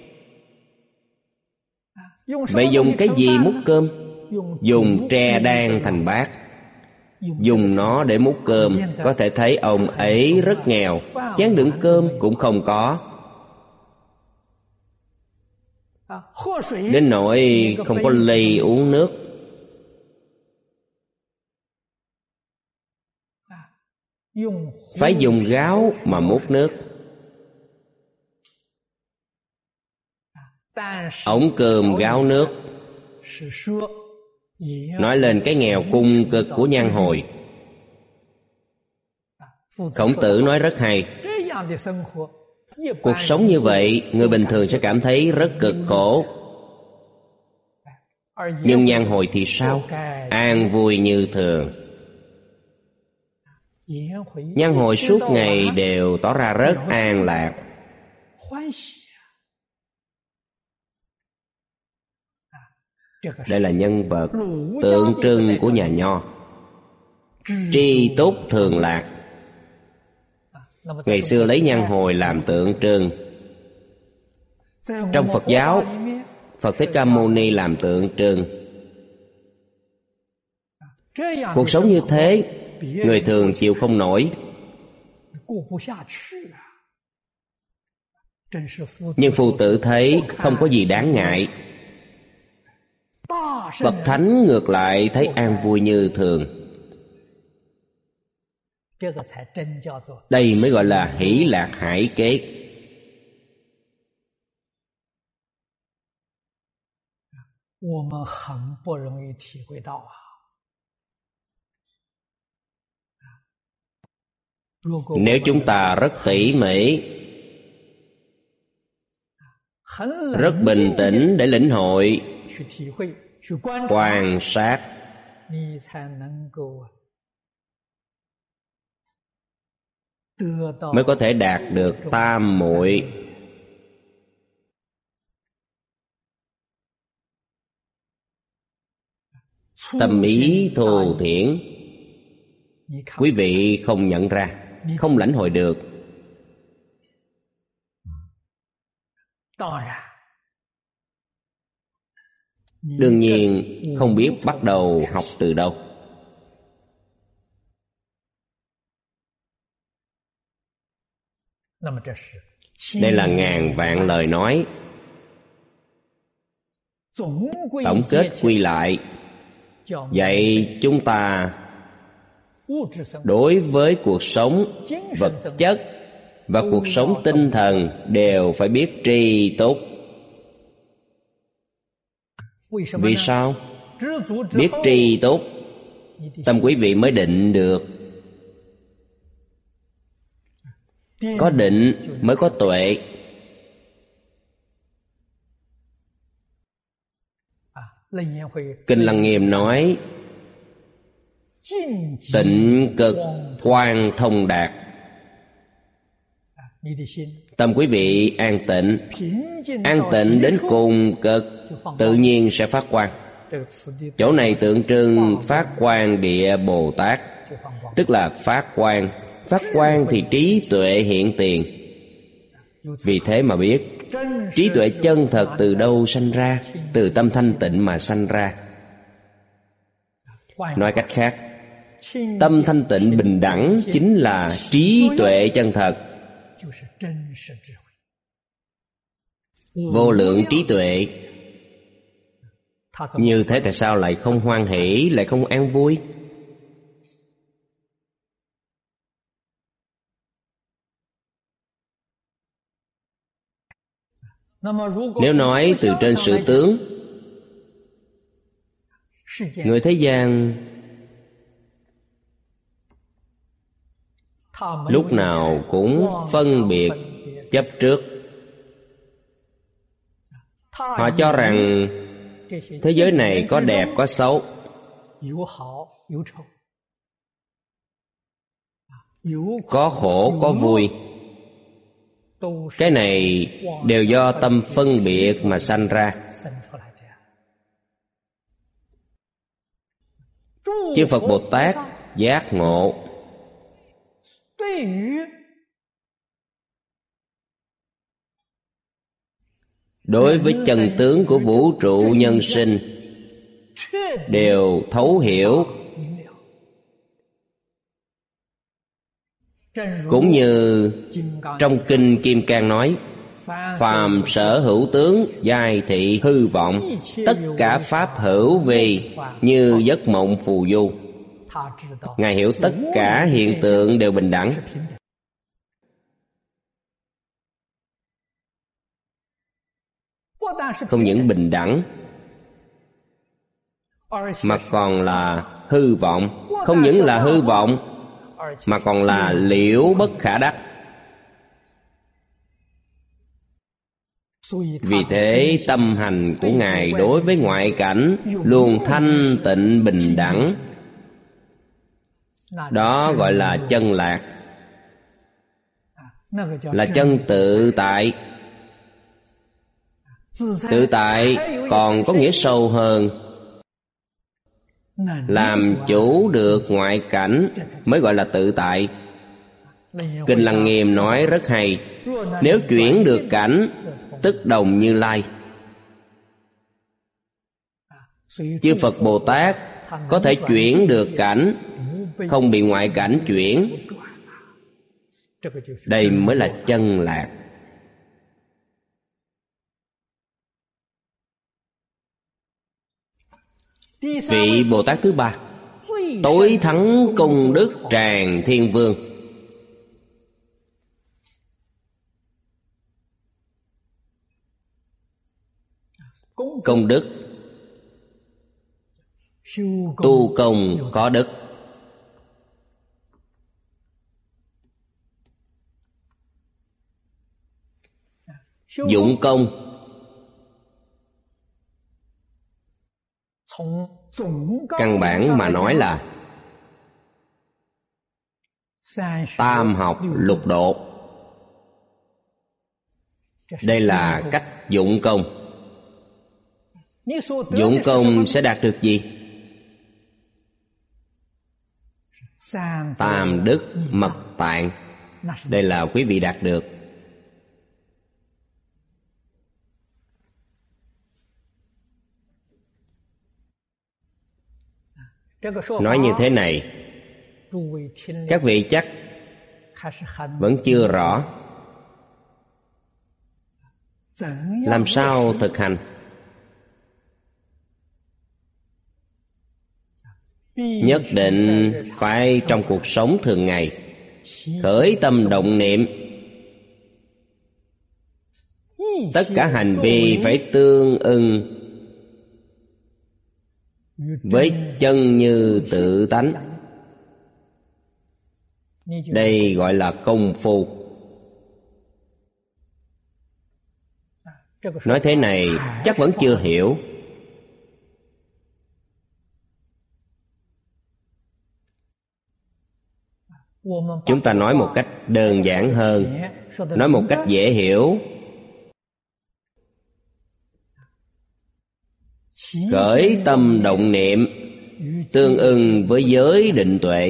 S1: Vậy dùng cái gì múc cơm? Dùng tre đan thành bát, dùng nó để múc cơm. Có thể thấy ông ấy rất nghèo. Chén đựng cơm cũng không có, đến nỗi không có ly uống nước. Phải dùng gáo mà múc nước. Ống cơm gáo nước nói lên cái nghèo cung cực của Nhan Hồi. Khổng Tử nói rất hay. Cuộc sống như vậy, người bình thường sẽ cảm thấy rất cực khổ. Nhưng Nhan Hồi thì sao? An vui như thường. Nhan Hồi suốt ngày đều tỏ ra rất an lạc. Đây là nhân vật tượng trưng của nhà Nho. Tri túc thường lạc. Ngày xưa lấy Nhan Hồi làm tượng trưng. Trong Phật giáo, Phật Thích Ca Mâu Ni làm tượng trưng. Cuộc sống như thế, người thường chịu không nổi. Nhưng Phu Tử thấy không có gì đáng ngại. Bậc Thánh ngược lại thấy an vui như thường. Đây mới gọi là hỷ lạc hải kế. Nếu chúng ta rất tỉ mỉ, rất bình tĩnh để lĩnh hội, quan sát, mới có thể đạt được tam muội. Tâm ý thô thiển, quý vị không nhận ra, không lãnh hội được. Đương nhiên không biết bắt đầu học từ đâu. Đây là ngàn vạn lời nói. Tổng kết quy lại, dạy chúng ta đối với cuộc sống vật chất và cuộc sống tinh thần đều phải biết tri túc. Vì sao? Biết tri túc, tâm quý vị mới định được. Có định mới có tuệ. Kinh Lăng Nghiêm nói, tịnh cực quang thông đạt. Tâm quý vị an tịnh, an tịnh đến cùng cực, tự nhiên sẽ phát quang. Chỗ này tượng trưng phát quang địa Bồ Tát, tức là phát quang. Phát quang thì trí tuệ hiện tiền. Vì thế mà biết trí tuệ chân thật từ đâu sanh ra? Từ tâm thanh tịnh mà sanh ra. Nói cách khác, tâm thanh tịnh bình đẳng chính là trí tuệ chân thật. Vô lượng trí tuệ. Như thế tại sao lại không hoan hỷ, lại không an vui? Nếu nói từ trên sự tướng, người thế gian lúc nào cũng phân biệt chấp trước. Họ cho rằng thế giới này có đẹp có xấu, có khổ có vui. Cái này đều do tâm phân biệt mà sanh ra. Chư Phật Bồ Tát giác ngộ, đối với chân tướng của vũ trụ nhân sinh đều thấu hiểu. Cũng như trong Kinh Kim Cang nói, phàm sở hữu tướng giai thị hư vọng, tất cả pháp hữu vi như giấc mộng phù du. Ngài hiểu tất cả hiện tượng đều bình đẳng. Không những bình đẳng mà còn là hư vọng. Không những là hư vọng mà còn là liễu bất khả đắc. Vì thế tâm hành của Ngài đối với ngoại cảnh luôn thanh tịnh bình đẳng. Đó gọi là chân lạc, là chân tự tại. Tự tại còn có nghĩa sâu hơn, làm chủ được ngoại cảnh mới gọi là tự tại. Kinh Lăng Nghiêm nói rất hay, nếu chuyển được cảnh tức đồng Như Lai. Chư Phật Bồ Tát có thể chuyển được cảnh, không bị ngoại cảnh chuyển. Đây mới là chân lạc. Vị Bồ Tát thứ ba, tối thắng công đức tràng thiên vương. Công đức, tu công có đức. Dụng công, căn bản mà nói là tam học lục độ. Đây là cách dụng công. Dụng công sẽ đạt được gì? Tam đức mật tạng. Đây là quý vị đạt được. Nói như thế này, các vị chắc vẫn chưa rõ. Làm sao thực hành? Nhất định phải trong cuộc sống thường ngày khởi tâm động niệm. Tất cả hành vi phải tương ưng với chân như tự tánh. Đây gọi là công phu. Nói thế này chắc vẫn chưa hiểu. Chúng ta nói một cách đơn giản hơn, nói một cách dễ hiểu. Khởi tâm động niệm tương ưng với giới định tuệ.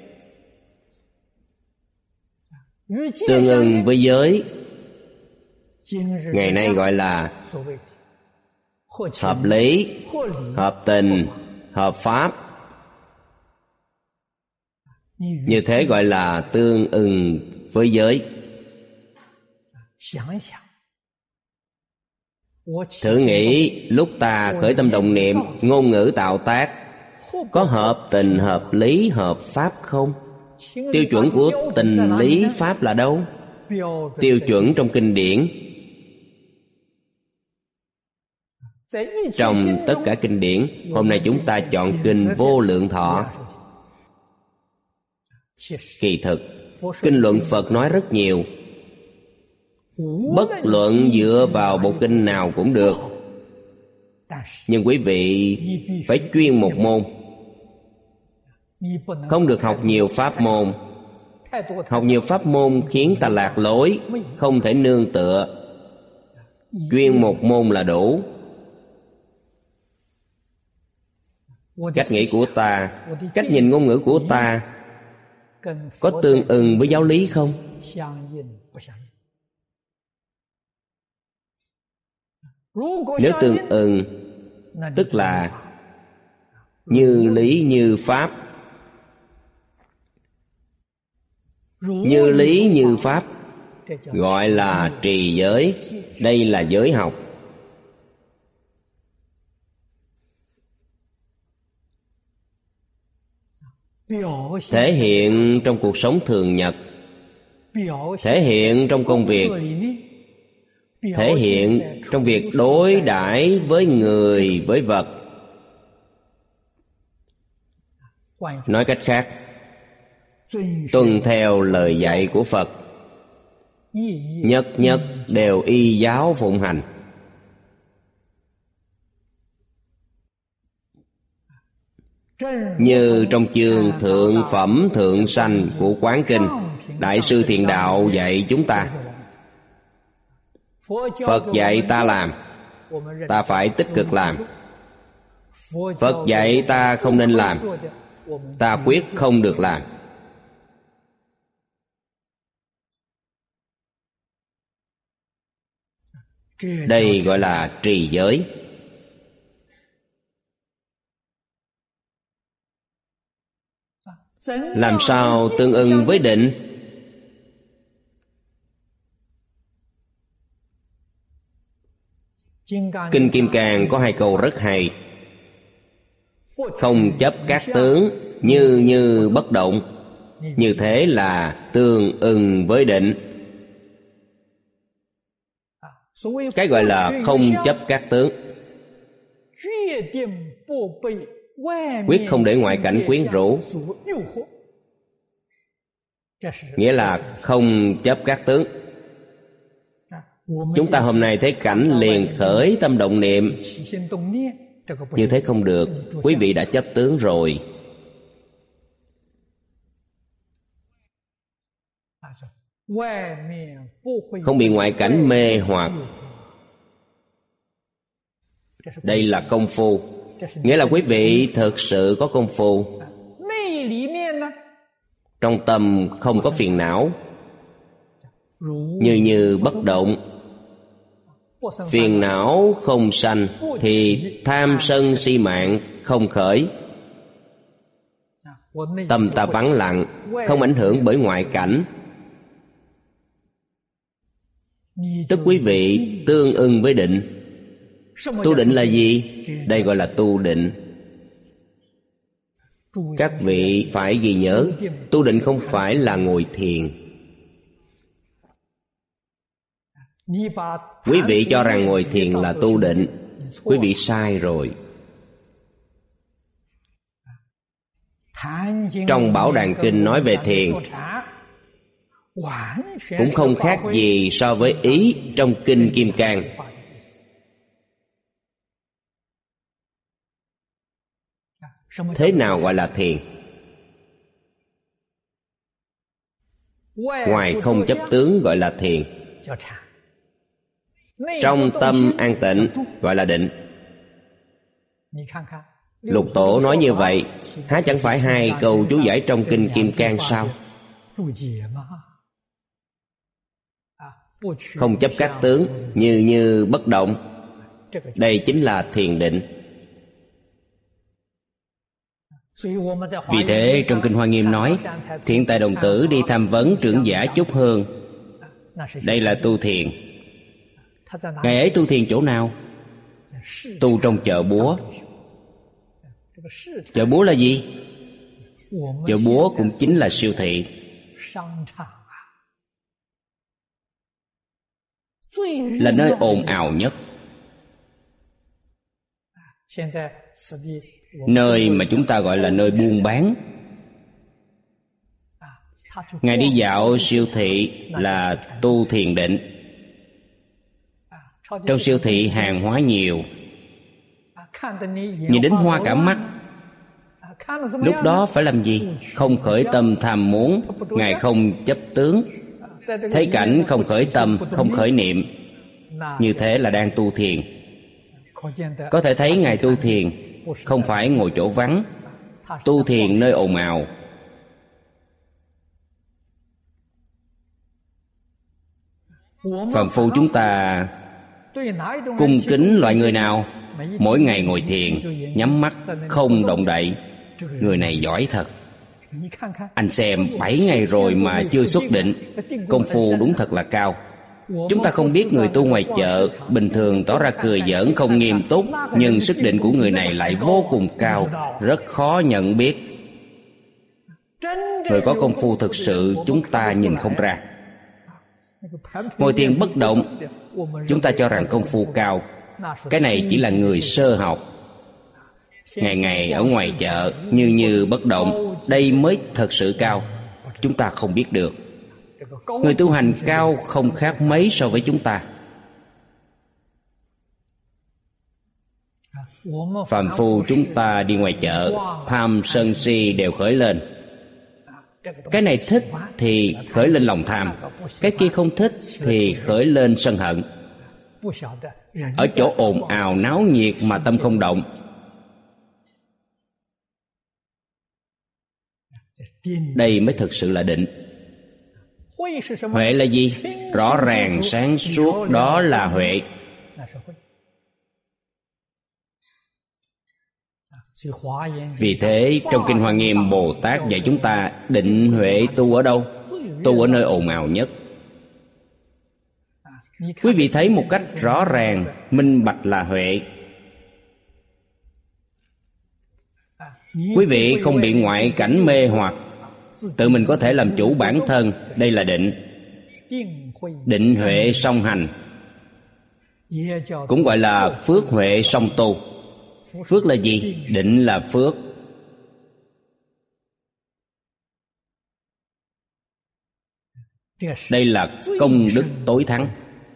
S1: Tương ưng với giới, ngày nay gọi là hợp lý, hợp tình, hợp pháp. Như thế gọi là tương ưng với giới. Thử nghĩ lúc ta khởi tâm động niệm, ngôn ngữ tạo tác có hợp tình, hợp lý, hợp pháp không? Tiêu chuẩn của tình lý pháp là đâu? Tiêu chuẩn trong kinh điển. Trong tất cả kinh điển, hôm nay chúng ta chọn kinh Vô Lượng Thọ. Kỳ thực, kinh luận Phật nói rất nhiều. Bất luận dựa vào bộ kinh nào cũng được, nhưng quý vị phải chuyên một môn. Không được học nhiều pháp môn. Học nhiều pháp môn khiến ta lạc lối, không thể nương tựa. Chuyên một môn là đủ. Cách nghĩ của ta, cách nhìn ngôn ngữ của ta có tương ưng với giáo lý không? Nếu tương ưng, tức là như lý như pháp. Như lý như pháp gọi là trì giới. Đây là giới học. Thể hiện trong cuộc sống thường nhật, thể hiện trong công việc, thể hiện trong việc đối đãi với người, với vật. Nói cách khác, tuân theo lời dạy của Phật, nhất nhất đều y giáo phụng hành. Như trong chương Thượng Phẩm Thượng Sanh của Quán Kinh, Đại sư Thiền Đạo dạy chúng ta. Phật dạy ta làm, ta phải tích cực làm. Phật dạy ta không nên làm, ta quyết không được làm. Đây gọi là trì giới. Làm sao tương ưng với định? Kinh Kim Cang có hai câu rất hay. Không chấp các tướng, như như bất động. Như thế là tương ưng với định. Cái gọi là không chấp các tướng, quyết không để ngoại cảnh quyến rũ. Nghĩa là không chấp các tướng. Chúng ta hôm nay thấy cảnh liền khởi tâm động niệm. Như thế không được, quý vị đã chấp tướng rồi. Không bị ngoại cảnh mê hoặc. Đây là công phu. Nghĩa là quý vị thực sự có công phu. Trong tâm không có phiền não, như như bất động. Phiền não không sanh thì tham sân si mạng không khởi. Tâm ta vắng lặng, không ảnh hưởng bởi ngoại cảnh. tức quý vị tương ưng với định. Tu định là gì? Đây gọi là tu định. Các vị phải ghi nhớ, tu định không phải là ngồi thiền. Quý vị cho rằng ngồi thiền là tu định, quý vị sai rồi. Trong Bảo Đàn Kinh nói về thiền cũng không khác gì so với ý trong Kinh Kim Cang. Thế nào gọi là thiền? Ngoài không chấp tướng gọi là thiền. Trong tâm an tịnh gọi là định. Lục Tổ nói như vậy, há chẳng phải hai câu chú giải trong Kinh Kim Cang sao? Không chấp các tướng, như như bất động. Đây chính là thiền định. Vì thế trong Kinh Hoa Nghiêm nói, Thiện Tài Đồng Tử đi tham vấn trưởng giả Chúc Hương. Đây là tu thiền. Ngày ấy tu thiền chỗ nào? Tu trong chợ búa. Chợ búa là gì? Chợ búa cũng chính là siêu thị. Là nơi ồn ào nhất. Nơi mà chúng ta gọi là nơi buôn bán. Ngài đi dạo siêu thị là tu thiền định. Trong siêu thị hàng hóa nhiều, nhìn đến hoa cả mắt. Lúc đó phải làm gì? Không khởi tâm tham muốn. Ngài không chấp tướng. Thấy cảnh không khởi tâm, không khởi niệm. Như thế là đang tu thiền. Có thể thấy Ngài tu thiền không phải ngồi chỗ vắng, tu thiền nơi ồn ào. Phàm phu chúng ta cung kính loại người nào? Mỗi ngày ngồi thiền, nhắm mắt, không động đậy. Người này giỏi thật. Anh xem, bảy ngày rồi mà chưa xuất định. Công phu đúng thật là cao. Chúng ta không biết người tu ngoài chợ bình thường tỏ ra cười giỡn không nghiêm túc, nhưng sức định của người này lại vô cùng cao, rất khó nhận biết. Người có công phu thực sự chúng ta nhìn không ra. Ngồi thiền bất động, chúng ta cho rằng công phu cao. Cái này chỉ là người sơ học. Ngày ngày ở ngoài chợ như như bất động, đây mới thật sự cao. Chúng ta không biết được. Người tu hành cao không khác mấy so với chúng ta. Phàm phu chúng ta đi ngoài chợ, tham sân si đều khởi lên. Cái này thích thì khởi lên lòng tham, cái kia không thích thì khởi lên sân hận. Ở chỗ ồn ào náo nhiệt mà tâm không động. Đây mới thực sự là định. Huệ là gì? Rõ ràng sáng suốt, đó là huệ. Vì thế trong Kinh Hoa Nghiêm, Bồ Tát dạy chúng ta định huệ tu ở đâu? Tu ở nơi ồn ào nhất. Quý vị thấy một cách rõ ràng, minh bạch là huệ. Quý vị không bị ngoại cảnh mê hoặc, tự mình có thể làm chủ bản thân. Đây là định. Định huệ song hành, cũng gọi là phước huệ song tu. Phước là gì? Định là phước. Đây là công đức tối thắng.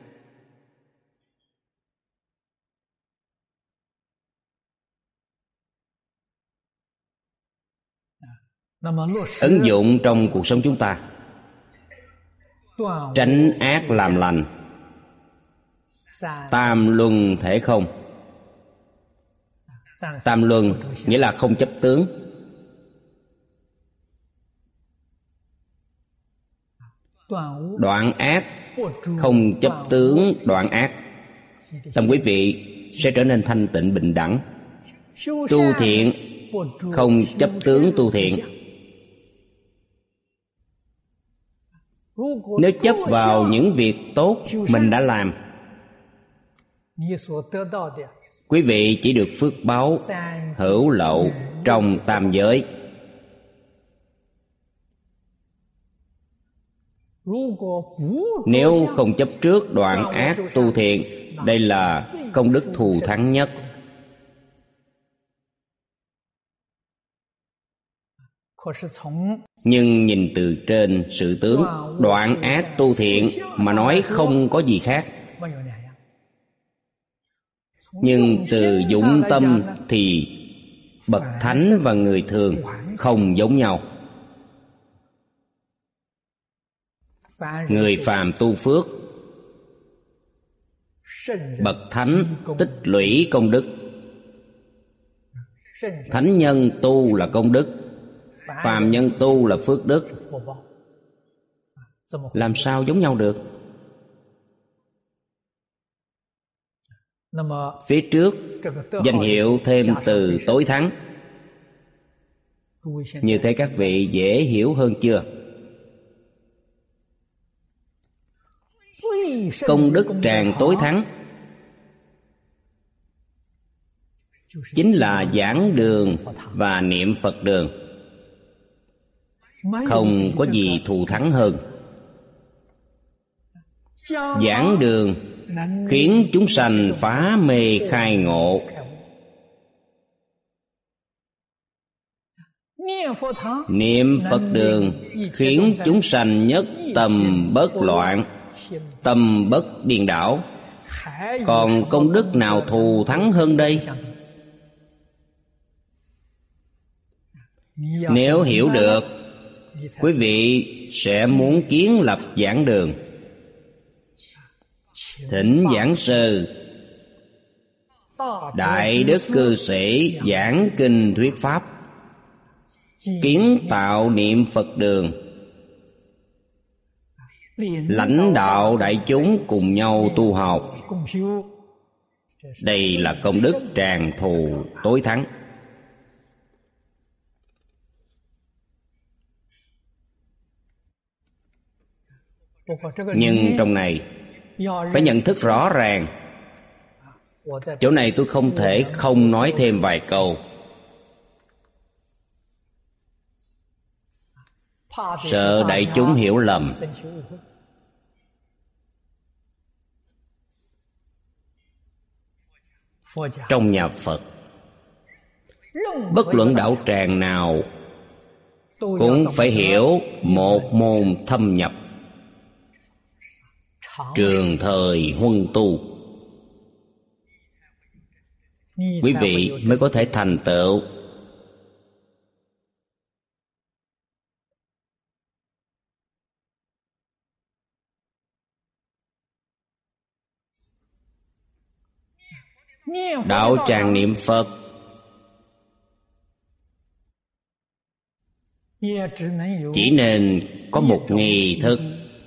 S1: Ứng dụng trong cuộc sống chúng ta, tránh ác làm lành, tam luân thể không. Tam luân nghĩa là không chấp tướng. Đoạn ác, không chấp tướng đoạn ác. Tâm quý vị sẽ trở nên thanh tịnh bình đẳng. Tu thiện, không chấp tướng tu thiện. Nếu chấp vào những việc tốt mình đã làm, quý vị chỉ được phước báu hữu lậu trong tam giới. Nếu không chấp trước đoạn ác tu thiện, đây là công đức thù thắng nhất. Nhưng nhìn từ trên sự tướng, đoạn ác tu thiện mà nói không có gì khác. Nhưng từ dụng tâm thì bậc thánh và người thường không giống nhau. Người phàm tu phước, bậc thánh tích lũy công đức. Thánh nhân tu là công đức, phàm nhân tu là phước đức. Làm sao giống nhau được? Phía trước danh hiệu thêm từ tối thắng. Như thế các vị dễ hiểu hơn chưa? Công đức tràng tối thắng chính là giảng đường và niệm Phật đường. Không có gì thù thắng hơn. Giảng đường khiến chúng sanh phá mê khai ngộ. Niệm Phật đường khiến chúng sanh nhất tâm bất loạn, tâm bất điên đảo. Còn công đức nào thù thắng hơn đây? Nếu hiểu được, quý vị sẽ muốn kiến lập giảng đường. Thỉnh giảng sư, đại đức cư sĩ giảng kinh thuyết pháp, kiến tạo niệm Phật đường, lãnh đạo đại chúng cùng nhau tu học. Đây là công đức tràng thù tối thắng. Nhưng trong này phải nhận thức rõ ràng. Chỗ này tôi không thể không nói thêm vài câu. Sợ đại chúng hiểu lầm. Trong nhà Phật, bất luận đạo tràng nào cũng phải hiểu một môn thâm nhập, trường thời huân tu. Quý vị mới có thể thành tựu. Đạo tràng niệm Phật chỉ nên có một nghi thức.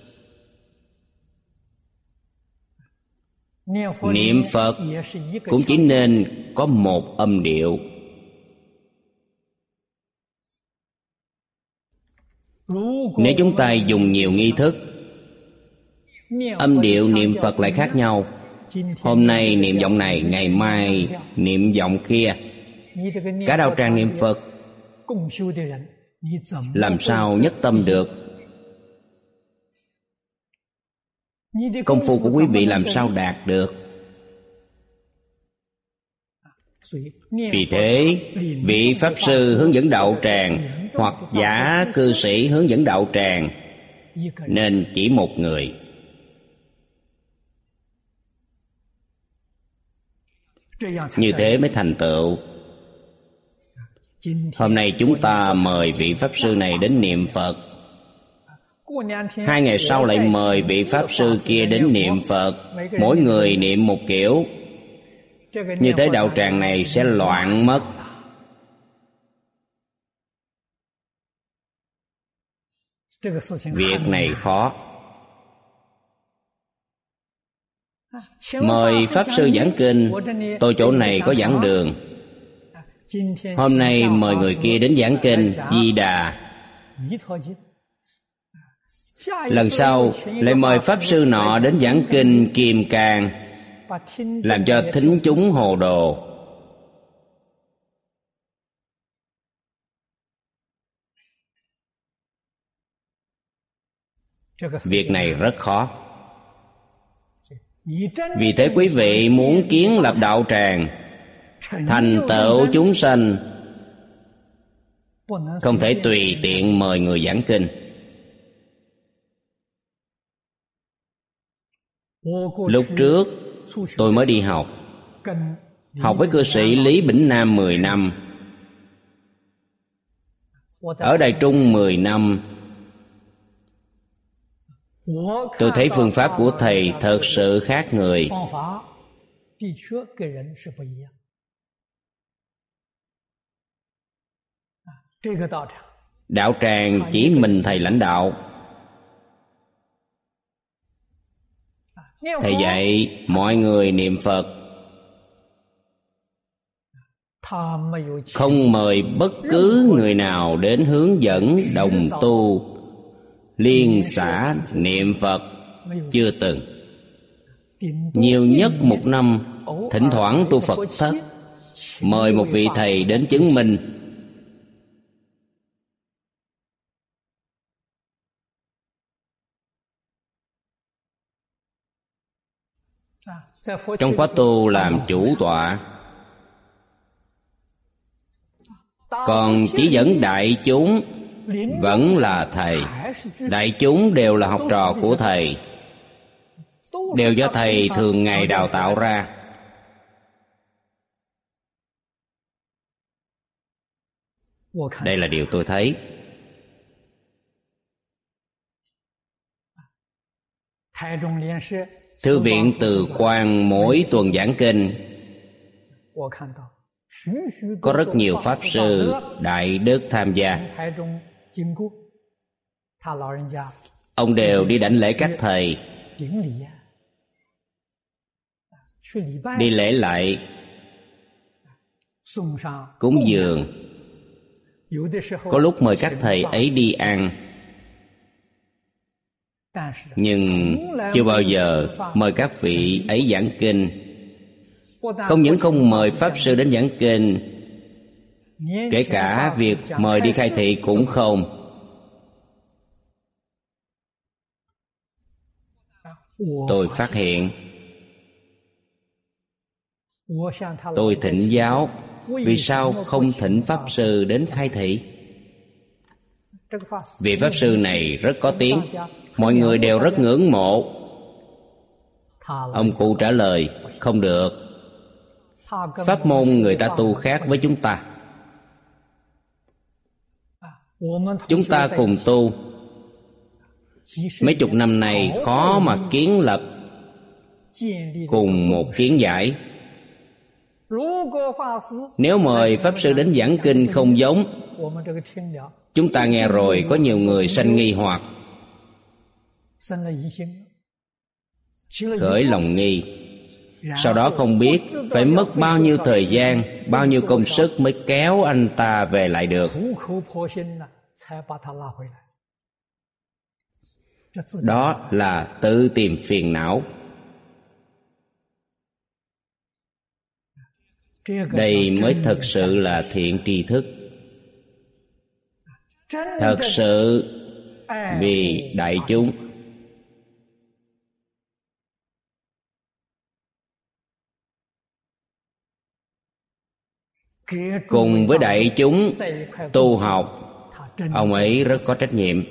S1: Niệm Phật cũng chỉ nên có một âm điệu. Nếu chúng ta dùng nhiều nghi thức, âm điệu niệm Phật lại khác nhau. Hôm nay niệm giọng này, ngày mai niệm giọng kia. Cả đạo tràng niệm Phật làm sao nhất tâm được? Công phu của quý vị làm sao đạt được? Vì thế, vị Pháp Sư hướng dẫn đạo tràng hoặc giả cư sĩ hướng dẫn đạo tràng nên chỉ một người. Như thế mới thành tựu. Hôm nay chúng ta mời vị Pháp Sư này đến niệm Phật. Hai ngày sau lại mời vị Pháp Sư kia đến niệm Phật. Mỗi người niệm một kiểu. Như thế đạo tràng này sẽ loạn mất. Việc này khó. Mời Pháp Sư giảng kinh, tôi chỗ này có giảng đường. Hôm nay mời người kia đến giảng kinh Di Đà. Lần sau lại mời pháp sư nọ đến giảng kinh Kim Cang, làm cho thính chúng hồ đồ. Việc này rất khó. Vì thế quý vị muốn kiến lập đạo tràng, thành tựu chúng sanh, không thể tùy tiện mời người giảng kinh. Lúc trước tôi mới đi học, học với cư sĩ Lý Bỉnh Nam mười năm, ở Đài Trung mười năm. Tôi thấy phương pháp của thầy thật sự khác người. Đạo tràng chỉ mình thầy lãnh đạo. Thầy dạy mọi người niệm Phật, không mời bất cứ người nào đến hướng dẫn đồng tu, liên xã niệm Phật, chưa từng. Nhiều nhất một năm, thỉnh thoảng tu Phật thất, mời một vị thầy đến chứng minh. Trong khóa tu làm chủ tọa, còn chỉ dẫn đại chúng vẫn là thầy. Đại chúng đều là học trò của thầy, đều do thầy thường ngày đào tạo ra. Đây là điều tôi thấy. Thư viện Từ Quan mỗi tuần giảng kinh, có rất nhiều pháp sư đại đức tham gia. Ông đều đi đảnh lễ các thầy, đi lễ lại, cúng dường. Có lúc mời các thầy ấy đi ăn, nhưng chưa bao giờ mời các vị ấy giảng kinh. Không những không mời pháp sư đến giảng kinh, kể cả việc mời đi khai thị cũng không. Tôi phát hiện, tôi thỉnh giáo, vì sao không thỉnh pháp sư đến khai thị? Vị pháp sư này rất có tiếng, mọi người đều rất ngưỡng mộ. Ông cụ trả lời, không được, pháp môn người ta tu khác với chúng ta. Chúng ta cùng tu mấy chục năm nay, khó mà kiến lập cùng một kiến giải. Nếu mời pháp sư đến giảng kinh không giống, chúng ta nghe rồi có nhiều người sanh nghi hoặc, khởi lòng nghi, sau đó không biết phải mất bao nhiêu thời gian, bao nhiêu công sức mới kéo anh ta về lại được. Đó là tự tìm phiền não. Đây mới thật sự là thiện tri thức, thật sự vì đại chúng. Cùng với đại chúng tu học, ông ấy rất có trách nhiệm.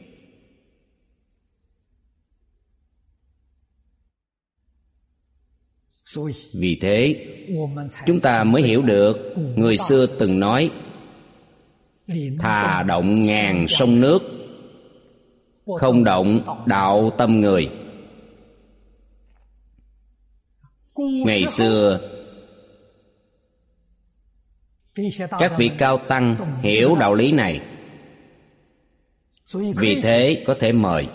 S1: Vì thế, chúng ta mới hiểu được người xưa từng nói, thà động ngàn sông nước, không động đạo tâm người. Ngày xưa, các vị cao tăng hiểu đạo lý này, vì thế có thể mời.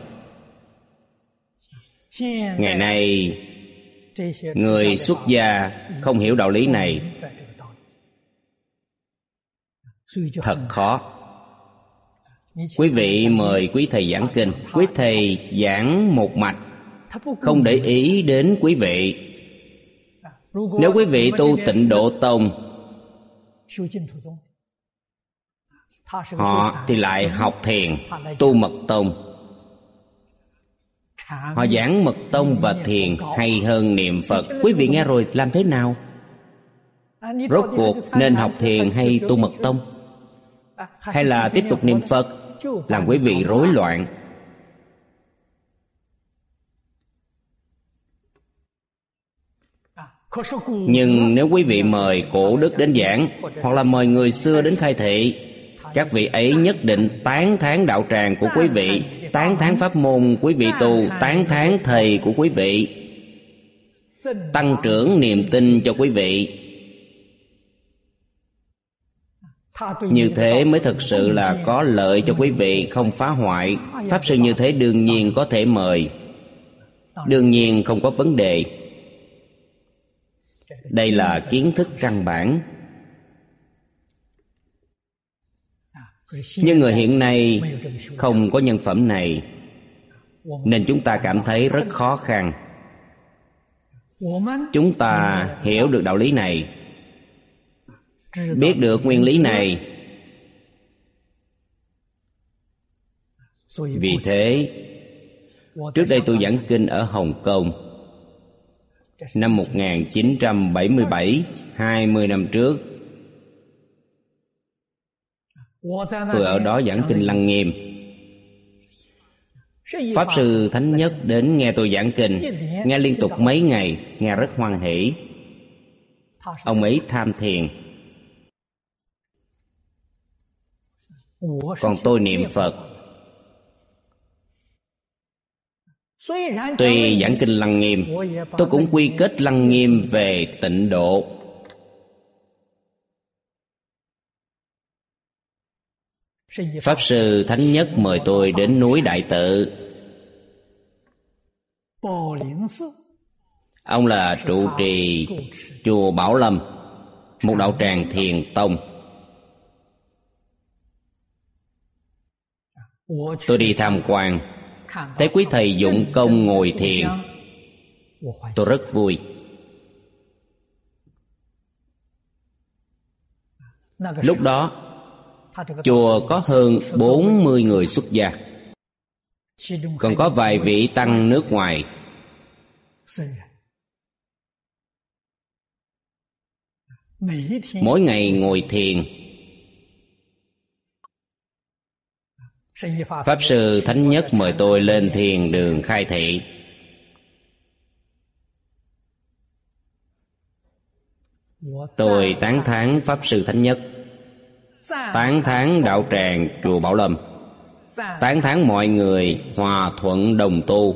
S1: Ngày nay, người xuất gia không hiểu đạo lý này, thật khó. Quý vị mời quý thầy giảng kinh, quý thầy giảng một mạch, không để ý đến quý vị. Nếu quý vị tu Tịnh Độ Tông, họ thì lại học thiền, tu Mật Tông. Họ giảng Mật Tông và thiền hay hơn niệm Phật. Quý vị nghe rồi làm thế nào? Rốt cuộc nên học thiền hay tu Mật Tông? Hay là tiếp tục niệm Phật? Làm quý vị rối loạn. Nhưng nếu quý vị mời cổ đức đến giảng, hoặc là mời người xưa đến khai thị, các vị ấy nhất định tán thán đạo tràng của quý vị, tán thán pháp môn quý vị tu, tán thán thầy của quý vị, tăng trưởng niềm tin cho quý vị. Như thế mới thực sự là có lợi cho quý vị, không phá hoại. Pháp sư như thế đương nhiên có thể mời, đương nhiên không có vấn đề. Đây là kiến thức căn bản. Nhưng người hiện nay không có nhân phẩm này, nên chúng ta cảm thấy rất khó khăn. Chúng ta hiểu được đạo lý này, biết được nguyên lý này. Vì thế, trước đây tôi giảng kinh ở Hồng Kông. Năm một nghìn chín trăm bảy mươi bảy, hai mươi năm trước, tôi ở đó giảng kinh Lăng Nghiêm. Pháp sư Thánh Nhất đến nghe tôi giảng kinh, nghe liên tục mấy ngày, nghe rất hoan hỷ. Ông ấy tham thiền, còn tôi niệm Phật. Tuy giảng kinh Lăng Nghiêm, tôi cũng quy kết Lăng Nghiêm về tịnh độ. Pháp sư Thánh Nhất mời tôi đến núi Đại Tự. Ông là trụ trì chùa Bảo Lâm, một đạo tràng thiền tông. Tôi đi tham quan, thấy quý thầy dụng công ngồi thiền, tôi rất vui. Lúc đó chùa có hơn bốn mươi người xuất gia, còn có vài vị tăng nước ngoài. Mỗi ngày ngồi thiền, Pháp sư Thánh Nhất mời tôi lên thiền đường khai thị. Tôi tán thán Pháp sư Thánh Nhất, tán thán đạo tràng chùa Bảo Lâm, tán thán mọi người hòa thuận đồng tu.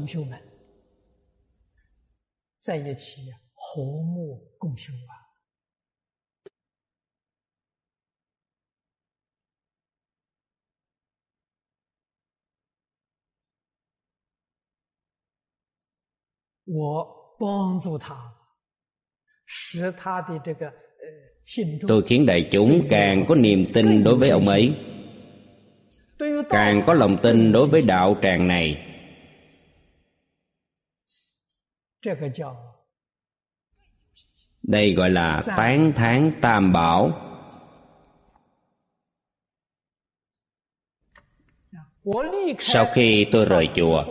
S1: Tôi khiến đại chúng càng có niềm tin đối với ông ấy, càng có lòng tin đối với đạo tràng này. Đây gọi là tán thán Tam Bảo. Sau khi tôi rời chùa,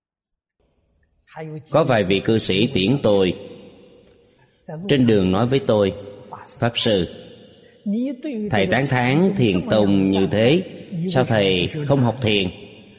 S1: có vài vị cư sĩ tiễn tôi. Trên đường nói với tôi: Pháp sư, thầy tán thán thiền tông như thế, sao thầy không học thiền?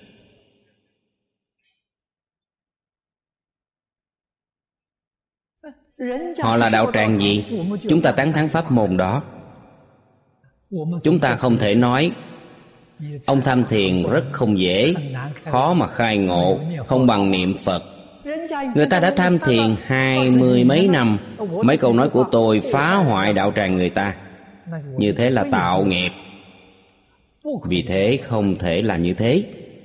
S1: Họ là đạo tràng gì? Chúng ta tán thán pháp môn đó. Chúng ta không thể nói ông tham thiền rất không dễ, khó mà khai ngộ, không bằng niệm Phật. Người ta đã tham thiền hai mươi mấy năm, mấy câu nói của tôi phá hoại đạo tràng người ta. Như thế là tạo nghiệp. Vì thế không thể làm như thế.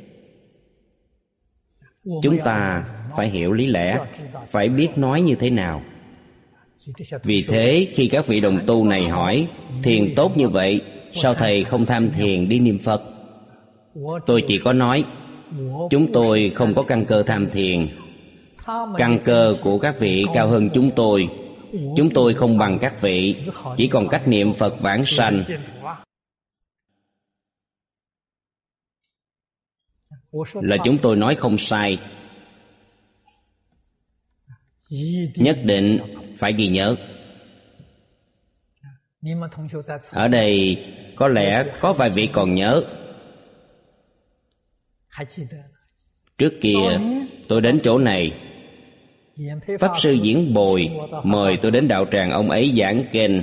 S1: Chúng ta phải hiểu lý lẽ, phải biết nói như thế nào. Vì thế khi các vị đồng tu này hỏi: thiền tốt như vậy, sao thầy không tham thiền đi niệm Phật? Tôi chỉ có nói chúng tôi không có căn cơ tham thiền. Căn cơ của các vị cao hơn chúng tôi. Chúng tôi không bằng các vị, chỉ còn cách niệm Phật vãng sanh. Là chúng tôi nói không sai. Nhất định phải ghi nhớ. Ở đây có lẽ có vài vị còn nhớ. Trước kia tôi đến chỗ này, Pháp Sư Diễn Bồi mời tôi đến đạo tràng ông ấy giảng kinh.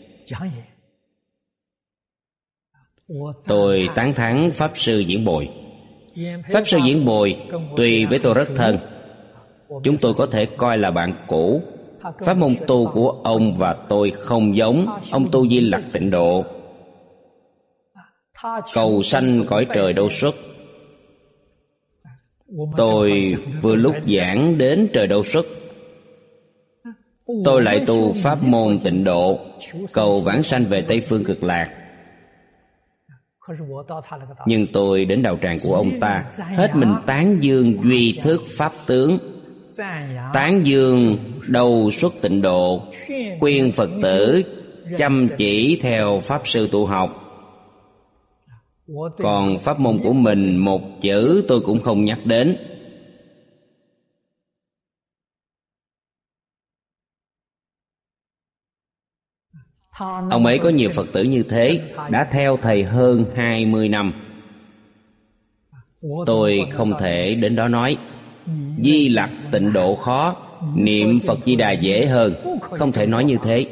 S1: Tôi tán thán Pháp Sư Diễn Bồi. Pháp Sư Diễn Bồi tuy với tôi rất thân, chúng tôi có thể coi là bạn cũ. Pháp môn tu của ông và tôi không giống. Ông tu Di Lặc Tịnh Độ, cầu sanh cõi trời đâu xuất. Tôi vừa lúc giảng đến trời đâu xuất. Tôi lại tu pháp môn Tịnh Độ, cầu vãng sanh về Tây Phương Cực Lạc. Nhưng tôi đến đạo tràng của ông ta, hết mình tán dương duy thức pháp tướng, tán dương đầu xuất tịnh độ, khuyên Phật tử chăm chỉ theo Pháp Sư tu học. Còn pháp môn của mình một chữ tôi cũng không nhắc đến. Ông ấy có nhiều Phật tử như thế, đã theo thầy hơn hai mươi năm. Tôi không thể đến đó nói Di Lặc Tịnh Độ khó, niệm Phật Di Đà dễ hơn. Không thể nói như thế.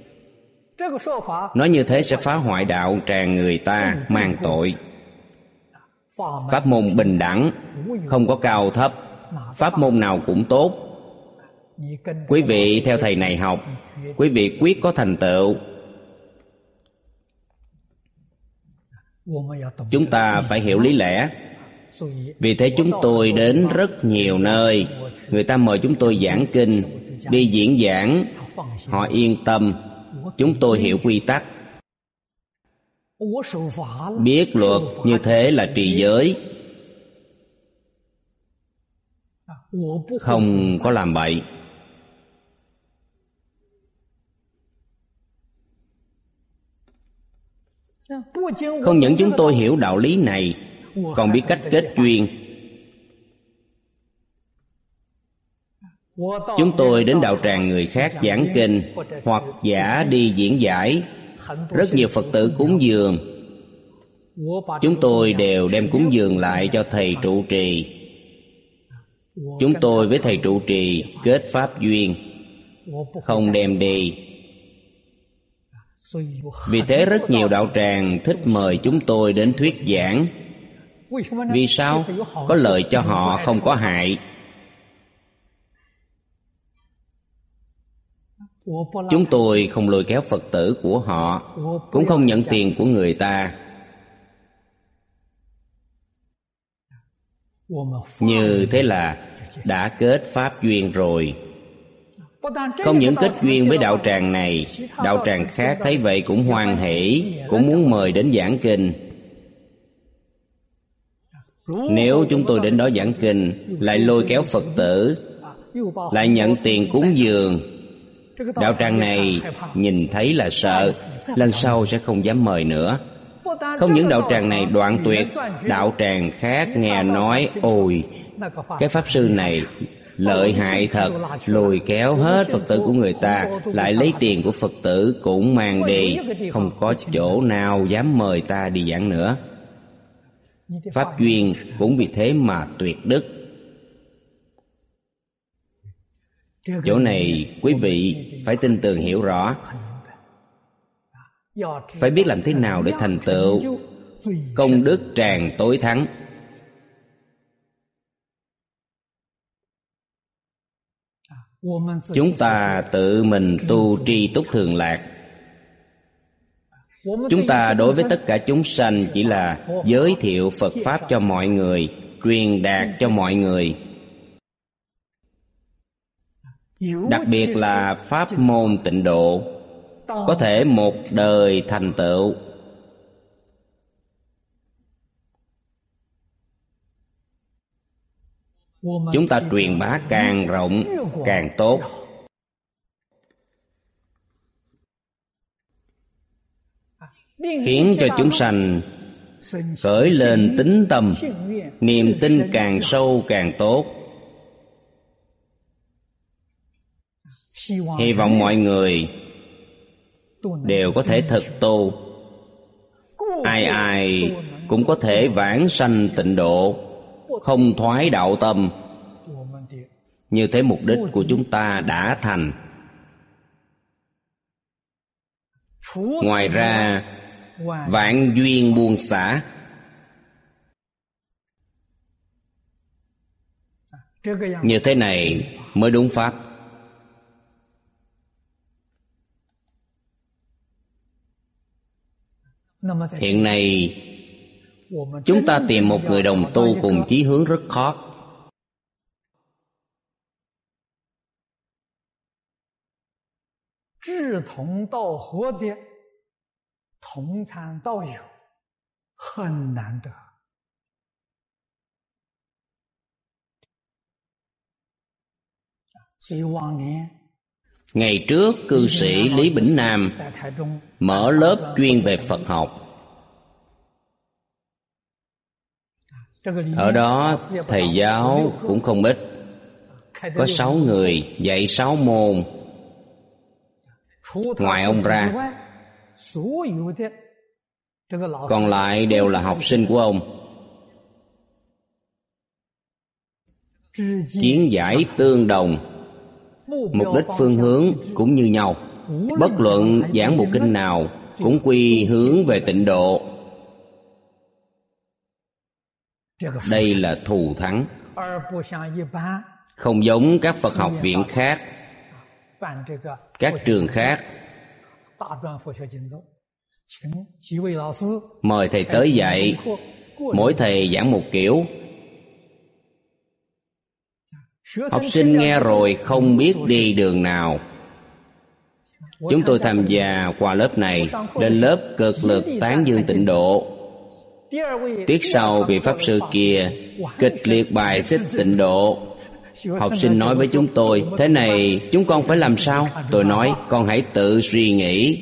S1: Nói như thế sẽ phá hoại đạo tràng người ta, mang tội. Pháp môn bình đẳng, không có cao thấp, pháp môn nào cũng tốt. Quý vị theo thầy này học, quý vị quyết có thành tựu. Chúng ta phải hiểu lý lẽ. Vì thế chúng tôi đến rất nhiều nơi, người ta mời chúng tôi giảng kinh, đi diễn giảng, họ yên tâm. Chúng tôi hiểu quy tắc, biết luật, như thế là trì giới, không có làm bậy. Không những chúng tôi hiểu đạo lý này, còn biết cách kết duyên. Chúng tôi đến đạo tràng người khác giảng kinh, hoặc giả đi diễn giải, rất nhiều Phật tử cúng dường. Chúng tôi đều đem cúng dường lại cho thầy trụ trì. Chúng tôi với thầy trụ trì kết pháp duyên, không đem đi. Vì thế rất nhiều đạo tràng thích mời chúng tôi đến thuyết giảng. Vì sao? Có lợi cho họ, không có hại. Chúng tôi không lôi kéo Phật tử của họ, cũng không nhận tiền của người ta. Như thế là đã kết pháp duyên rồi. Không những kết duyên với đạo tràng này, đạo tràng khác thấy vậy cũng hoan hỷ, cũng muốn mời đến giảng kinh. Nếu chúng tôi đến đó giảng kinh, lại lôi kéo Phật tử, lại nhận tiền cúng dường, đạo tràng này nhìn thấy là sợ, lần sau sẽ không dám mời nữa. Không những đạo tràng này đoạn tuyệt, đạo tràng khác nghe nói, ôi, cái pháp sư này lợi hại thật, lôi kéo hết Phật tử của người ta, lại lấy tiền của Phật tử cũng mang đi, không có chỗ nào dám mời ta đi giảng nữa. Pháp duyên cũng vì thế mà tuyệt đức. Chỗ này quý vị phải tin tưởng hiểu rõ, phải biết làm thế nào để thành tựu công đức tràng tối thắng. Chúng ta tự mình tu tri túc thường lạc. Chúng ta đối với tất cả chúng sanh chỉ là giới thiệu Phật Pháp cho mọi người, truyền đạt cho mọi người. Đặc biệt là pháp môn tịnh độ, có thể một đời thành tựu. Chúng ta truyền bá càng rộng càng tốt. Khiến cho chúng sanh khởi lên tín tâm, niềm tin càng sâu càng tốt. Hy vọng mọi người đều có thể thực tu, ai ai cũng có thể vãng sanh tịnh độ, không thoái đạo tâm. Như thế mục đích của chúng ta đã thành. Ngoài ra, vạn duyên buông xả. Như thế này mới đúng pháp. Hiện nay chúng ta tìm một người đồng tu cùng chí hướng rất khó. Ngày trước cư sĩ Lý Bỉnh Nam mở lớp chuyên về Phật học. Ở đó thầy giáo cũng không ít, có sáu người dạy sáu môn. Ngoài ông ra, còn lại đều là học sinh của ông. Kiến giải tương đồng, mục đích phương hướng cũng như nhau. Bất luận giảng bộ kinh nào cũng quy hướng về tịnh độ. Đây là thù thắng, không giống các Phật học viện khác, các trường khác. Mời thầy tới dạy, mỗi thầy giảng một kiểu. Học sinh nghe rồi không biết đi đường nào. Chúng tôi tham gia qua lớp này, lên lớp cực lực tán dương tịnh độ. Tiết sau vị pháp sư kia kịch liệt bài xích tịnh độ. Học sinh nói với chúng tôi, thế này chúng con phải làm sao? Tôi nói, con hãy tự suy nghĩ.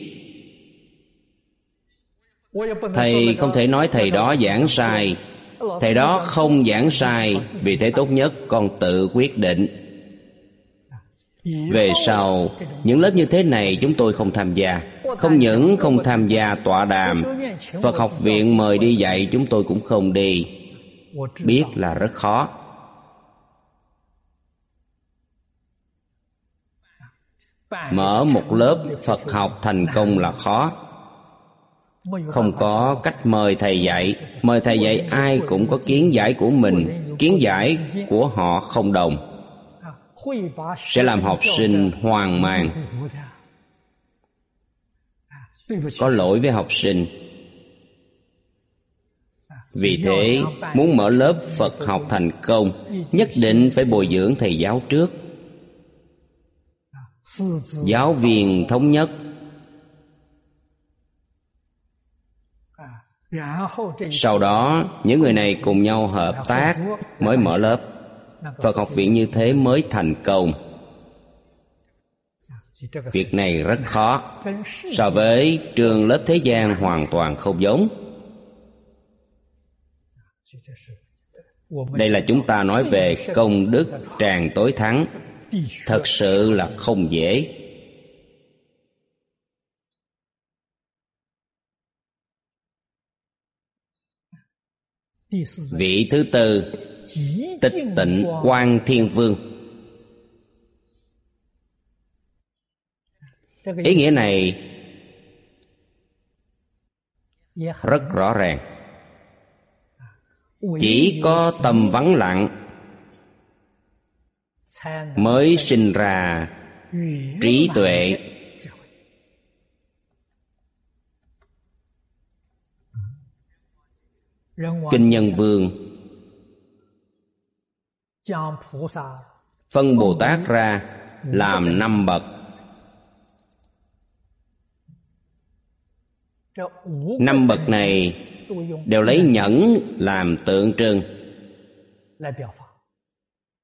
S1: Thầy không thể nói thầy đó giảng sai. Thầy đó không giảng sai, vì thế tốt nhất con tự quyết định. Về sau, những lớp như thế này chúng tôi không tham gia. Không những không tham gia tọa đàm, Phật học viện mời đi dạy chúng tôi cũng không đi. Biết là rất khó. Mở một lớp Phật học thành công là khó. Không có cách mời thầy dạy. Mời thầy dạy ai cũng có kiến giải của mình. Kiến giải của họ không đồng, sẽ làm học sinh hoang mang. Có lỗi với học sinh. Vì thế, muốn mở lớp Phật học thành công, nhất định phải bồi dưỡng thầy giáo trước. Giáo viên thống nhất, sau đó những người này cùng nhau hợp tác mới mở lớp. Phật học viện như thế mới thành công. Việc này rất khó. So với trường lớp thế gian hoàn toàn không giống. Đây là chúng ta nói về công đức tràng tối thắng. Thật sự là không dễ. Vị thứ tư, Tịch Tịnh Quan Thiên Vương. Ý nghĩa này rất rõ ràng. Chỉ có tâm vắng lặng mới sinh ra trí tuệ. Kinh Nhân Vương phân Bồ Tát ra làm năm bậc. Năm bậc này đều lấy nhẫn làm tượng trưng.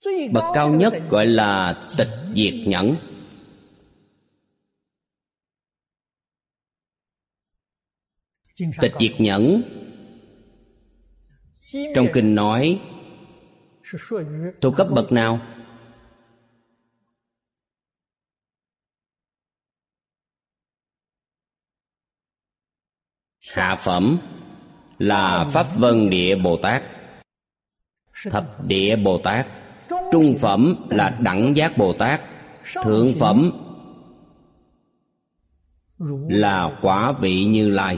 S1: Bậc cao nhất gọi là tịch diệt nhẫn. Tịch diệt nhẫn trong kinh nói thuộc cấp bậc nào? Hạ phẩm là Pháp Vân Địa Bồ Tát, Thập Địa Bồ Tát. Trung phẩm là Đẳng Giác Bồ Tát. Thượng phẩm là Quả Vị Như Lai.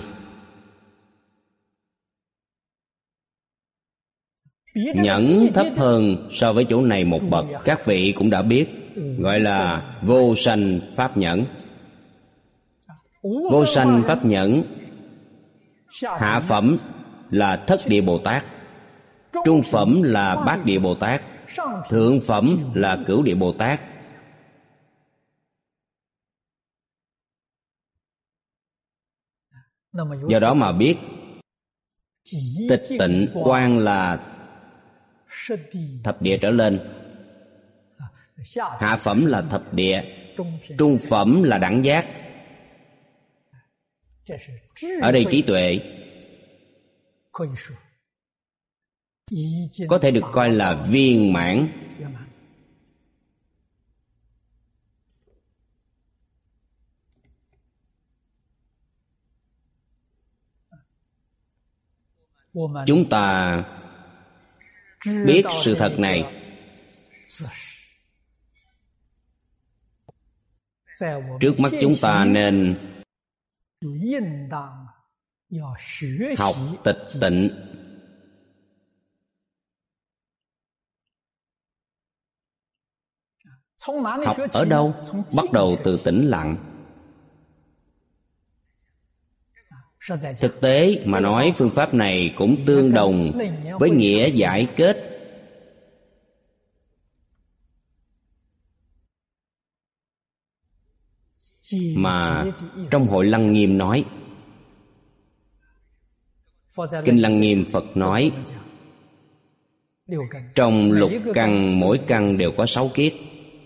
S1: Nhẫn thấp hơn so với chỗ này một bậc, các vị cũng đã biết, gọi là vô sanh pháp nhẫn. Vô sanh pháp nhẫn hạ phẩm là Thất Địa Bồ Tát, trung phẩm là Bát Địa Bồ Tát, thượng phẩm là Cửu Địa Bồ Tát. Do đó mà biết tịch tịnh quan là thập địa trở lên, hạ phẩm là thập địa, trung phẩm là đẳng giác. Ở đây trí tuệ có thể được coi là viên mãn. Chúng ta biết sự thật này, trước mắt chúng ta nên học tịch tịnh. Học ở đâu? Bắt đầu từ tĩnh lặng. Thực tế mà nói, phương pháp này cũng tương đồng với nghĩa giải kết. Mà trong Hội Lăng Nghiêm nói, Kinh Lăng Nghiêm Phật nói, trong lục căn mỗi căn đều có sáu kiết.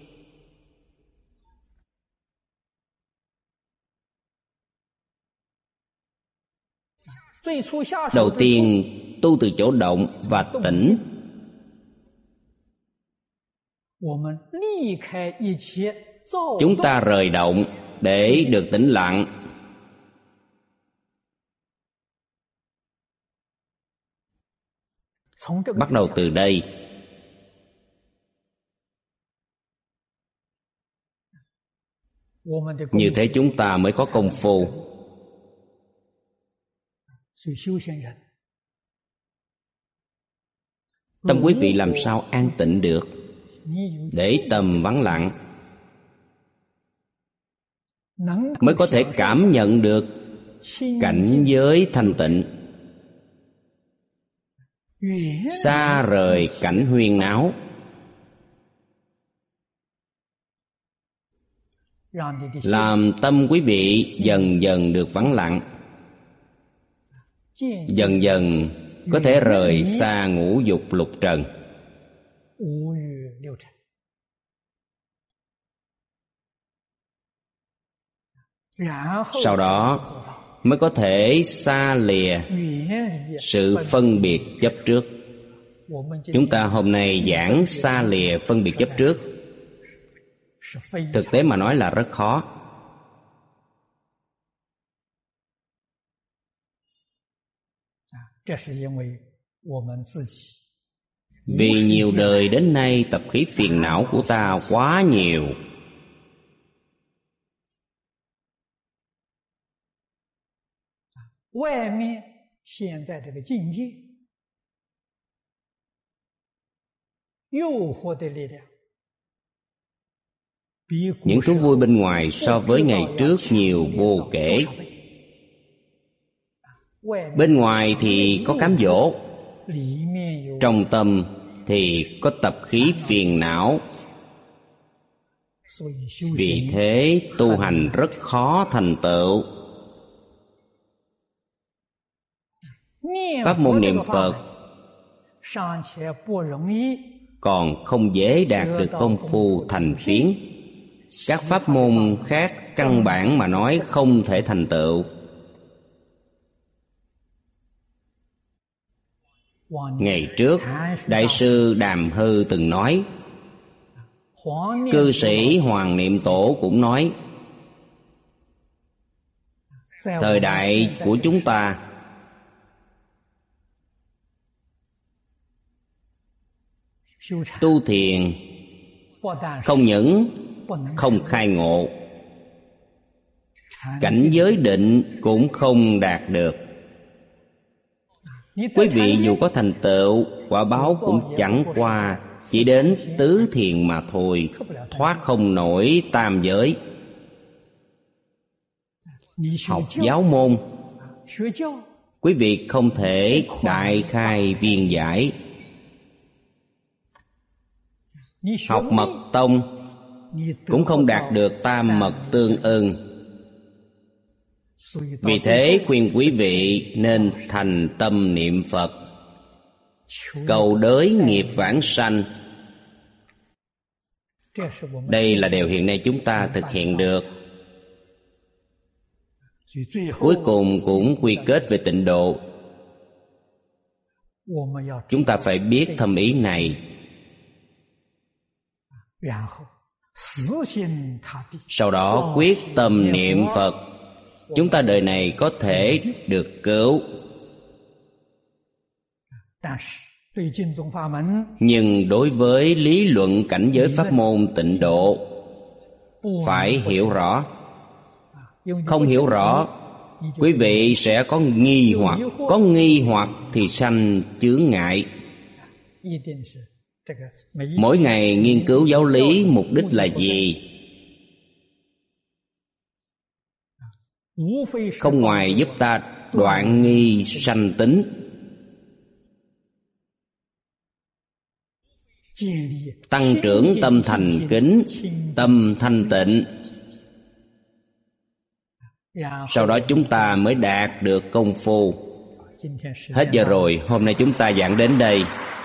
S1: Đầu tiên tu từ chỗ động và tĩnh. Chúng ta rời động để được tĩnh lặng. Bắt đầu từ đây. Như thế chúng ta mới có công phu. Tâm quý vị làm sao an tịnh được? Để tâm vắng lặng mới có thể cảm nhận được cảnh giới thanh tịnh, xa rời cảnh huyên náo. Làm tâm quý vị dần dần được vắng lặng, dần dần có thể rời xa ngũ dục lục trần. Sau đó mới có thể xa lìa sự phân biệt chấp trước. Chúng ta hôm nay giảng xa lìa phân biệt chấp trước, thực tế mà nói là rất khó. Vì nhiều đời đến nay tập khí phiền não của ta quá nhiều. Những thú vui bên ngoài so với ngày trước nhiều vô kể. Bên ngoài thì có cám dỗ, trong tâm thì có tập khí phiền não. Vì thế tu hành rất khó thành tựu. Pháp môn niệm Phật còn không dễ đạt được công phu thành tiến. Các pháp môn khác căn bản mà nói không thể thành tựu. Ngày trước, Đại sư Đàm Hư từng nói, cư sĩ Hoàng Niệm Tổ cũng nói, thời đại của chúng ta tu thiền không những không khai ngộ, cảnh giới định cũng không đạt được. Quý vị dù có thành tựu, quả báo cũng chẳng qua chỉ đến tứ thiền mà thôi, thoát không nổi tam giới. Học giáo môn, quý vị không thể đại khai viên giải. Học mật tông cũng không đạt được tam mật tương ưng. Vì thế khuyên quý vị nên thành tâm niệm Phật, cầu đới nghiệp vãng sanh. Đây là điều hiện nay chúng ta thực hiện được. Cuối cùng cũng quy kết về tịnh độ. Chúng ta phải biết thâm ý này. Sau đó quyết tâm niệm Phật, chúng ta đời này có thể được cứu. Nhưng đối với lý luận cảnh giới pháp môn tịnh độ, phải hiểu rõ. Không hiểu rõ, quý vị sẽ có nghi hoặc. Có nghi hoặc thì sanh chướng ngại. Mỗi ngày nghiên cứu giáo lý mục đích là gì? Không ngoài giúp ta đoạn nghi sanh tính, tăng trưởng tâm thành kính, tâm thanh tịnh. Sau đó chúng ta mới đạt được công phu. Hết giờ rồi, hôm nay chúng ta giảng đến đây.